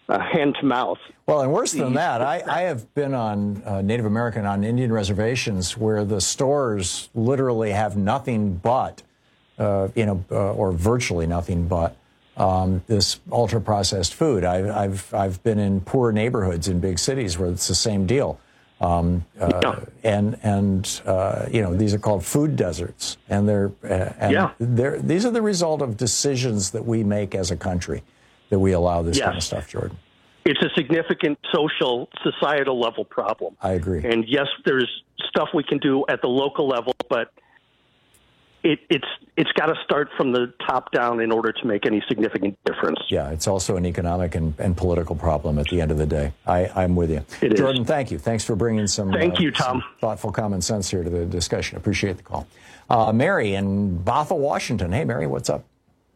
S20: uh, hand to mouth.
S15: Well, and worse than that, I, I have been on uh, Native American, on Indian reservations where the stores literally have nothing but, uh, you know, uh, or virtually nothing but um, this ultra-processed food. I've, I've, I've been in poor neighborhoods in big cities where it's the same deal. Um, uh, yeah. And, and uh, you know, these are called food deserts. And, they're, uh, and
S20: yeah.
S15: they're, these are the result of decisions that we make as a country, that we allow this
S20: yes.
S15: kind of stuff, Jordan.
S20: It's a significant social, societal level problem.
S15: I agree.
S20: And yes, there's stuff we can do at the local level, but it, it's it's got to start from the top down in order to make any significant difference.
S15: Yeah, it's also an economic and, and political problem at the end of the day. I, I'm with you.
S20: It
S15: Jordan,
S20: is.
S15: thank you. Thanks for bringing some,
S20: thank
S15: uh,
S20: you, Tom.
S15: some thoughtful common sense here to the discussion. Appreciate the call. Uh, Mary in Bothell, Washington. Hey, Mary, what's up?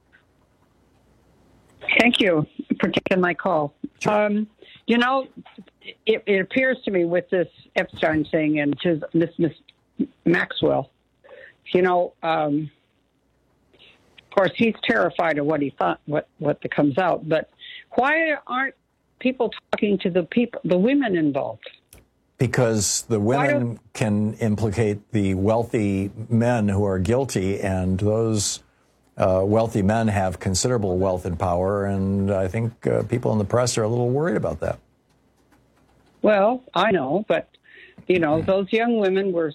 S11: Thank you for taking my call. Sure. Um, you know, it, it appears to me with this Epstein thing and his, Miss Miss Maxwell, you know, um, of course, he's terrified of what he thought, what what that comes out. But why aren't people talking to the people, the women involved?
S15: Because the women can implicate the wealthy men who are guilty, and those uh, wealthy men have considerable wealth and power, and I think uh, people in the press are a little worried about that.
S11: Well, I know, but, you know, those young women were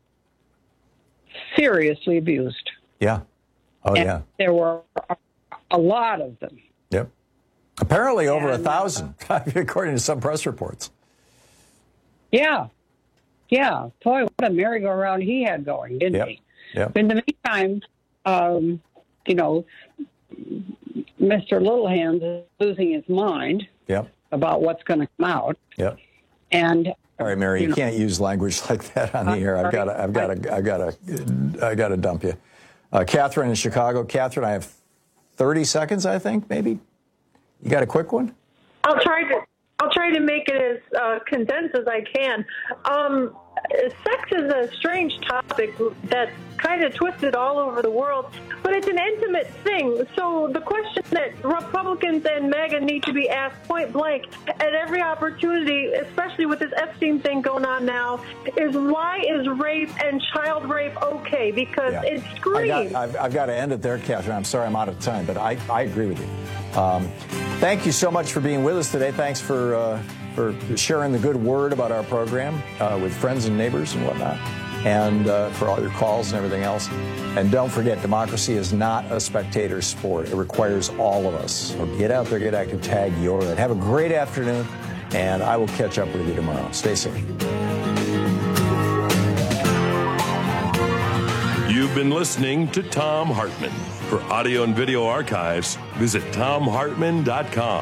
S11: seriously abused.
S15: Yeah. Oh,
S11: and
S15: yeah.
S11: There were a lot of them.
S15: Yep. Apparently over
S11: and,
S15: a thousand, uh, according to some press reports.
S11: Yeah. Yeah. Boy, what a merry-go-round he had going, didn't
S15: yep.
S11: he?
S15: Yep.
S11: In the meantime, um, you know, Mister Littlehands is losing his mind
S15: yep.
S11: about what's going to come out.
S15: Yep.
S11: And
S15: all right, Mary, you,
S11: you know,
S15: can't use language like that on the air. I've got to, I've got to, I've got to, I got to dump you. Uh, Catherine in Chicago. Catherine, I have thirty seconds, I think, maybe. You got a quick one?
S21: I'll try to. I'll try to make it as uh, condensed as I can. Um, sex is a strange topic that's kind of twisted all over the world, but it's an intimate thing. So the question that Republicans and MAGA need to be asked point blank at every opportunity, especially with this Epstein thing going on now, is why is rape and child rape okay? Because yeah. it screams.
S15: I got, I've, I've got to end it there, Catherine. I'm sorry I'm out of time, but I, I agree with you. Um, thank you so much for being with us today. Thanks for uh, for sharing the good word about our program uh, with friends and neighbors and whatnot, and uh, for all your calls and everything else. And don't forget, democracy is not a spectator sport. It requires all of us. So get out there, get active, tag your it. Have a great afternoon, and I will catch up with you tomorrow. Stay safe.
S5: You've been listening to Thom Hartmann. For audio and video archives, visit thom hartmann dot com.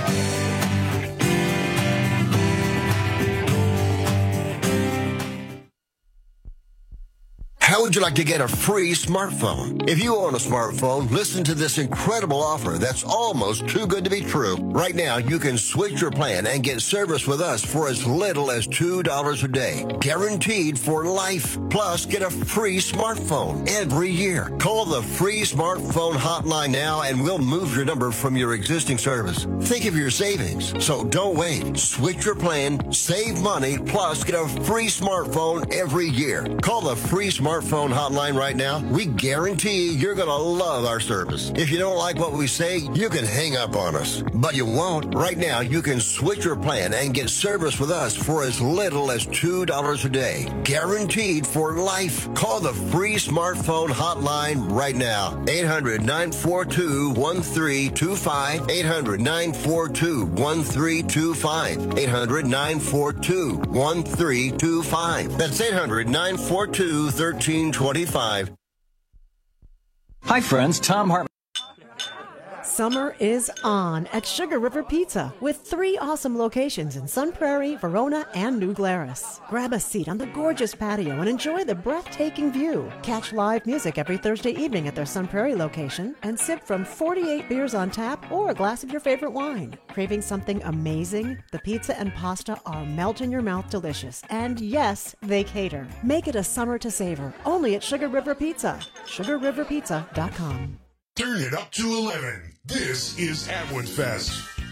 S22: How would you like to get a free smartphone? If you own a smartphone, listen to this incredible offer that's almost too good to be true. Right now, you can switch your plan and get service with us for as little as two dollars a day. Guaranteed for life. Plus, get a free smartphone every year. Call the free smartphone hotline now and we'll move your number from your existing service. Think of your savings. So don't wait. Switch your plan, save money, plus get a free smartphone every year. Call the free smartphone Phone hotline right now. We guarantee you're going to love our service. If you don't like what we say, you can hang up on us. But you won't. Right now, you can switch your plan and get service with us for as little as two dollars a day. Guaranteed for life. Call the free smartphone hotline right now. eight hundred, nine four two, one three two five. eight hundred, nine four two, one three two five. eight hundred, nine four two, one three two five. That's eight hundred, nine four two, one three two five.
S15: Hi, friends. Thom Hartmann.
S23: Summer is on at Sugar River Pizza with three awesome locations in Sun Prairie, Verona, and New Glarus. Grab a seat on the gorgeous patio and enjoy the breathtaking view. Catch live music every Thursday evening at their Sun Prairie location and sip from forty-eight beers on tap or a glass of your favorite wine. Craving something amazing? The pizza and pasta are melt-in-your-mouth delicious. And yes, they cater. Make it a summer to savor only at Sugar River Pizza. sugar river pizza dot com.
S24: Turn it up to eleven. This is Atwood Fest.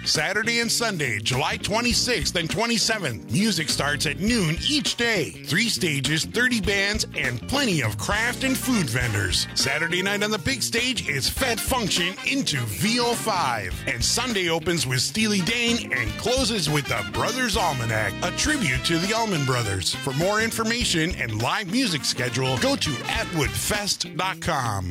S3: Saturday and Sunday, July twenty-sixth and twenty-seventh. Music starts at noon each day. Three stages, thirty bands, and plenty of craft and food vendors. Saturday night on the big stage is Fed Function into V O five. And Sunday opens with Steely Dan and closes with the Brothers Almanac, a tribute to the Allman Brothers. For more information and live music schedule, go to atwood fest dot com.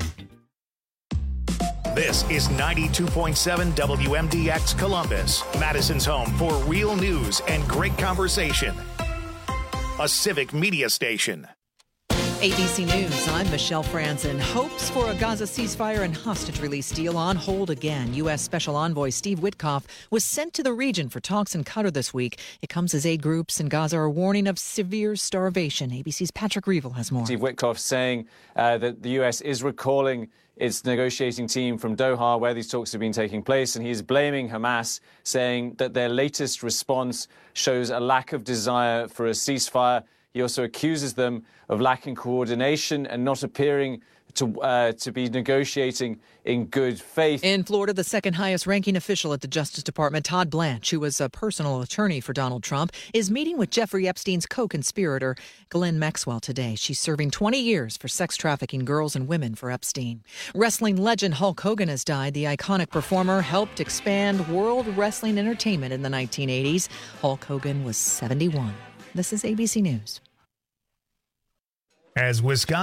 S1: This is ninety-two point seven W M D X Columbus, Madison's home for real news and great conversation. A civic media station.
S4: A B C News, I'm Michelle Franzen. Hopes for a Gaza ceasefire and hostage release deal on hold again. U S. Special Envoy Steve Witkoff was sent to the region for talks in Qatar this week. It comes as aid groups in Gaza are warning of severe starvation. A B C's Patrick Reevell has more.
S7: Steve Witkoff saying uh, that the U S is recalling its negotiating team from Doha, where these talks have been taking place, and he is blaming Hamas, saying that their latest response shows a lack of desire for a ceasefire. He also accuses them of lacking coordination and not appearing to uh, to be negotiating in good faith.
S4: In Florida, the second highest ranking official at the Justice Department, Todd Blanche, who was a personal attorney for Donald Trump, is meeting with Jeffrey Epstein's co-conspirator, Ghislaine Maxwell, today. She's serving twenty years for sex trafficking girls and women for Epstein. Wrestling legend Hulk Hogan has died. The iconic performer helped expand world wrestling entertainment in the nineteen eighties. Hulk Hogan was seventy-one. This is A B C News.
S1: As Wisconsin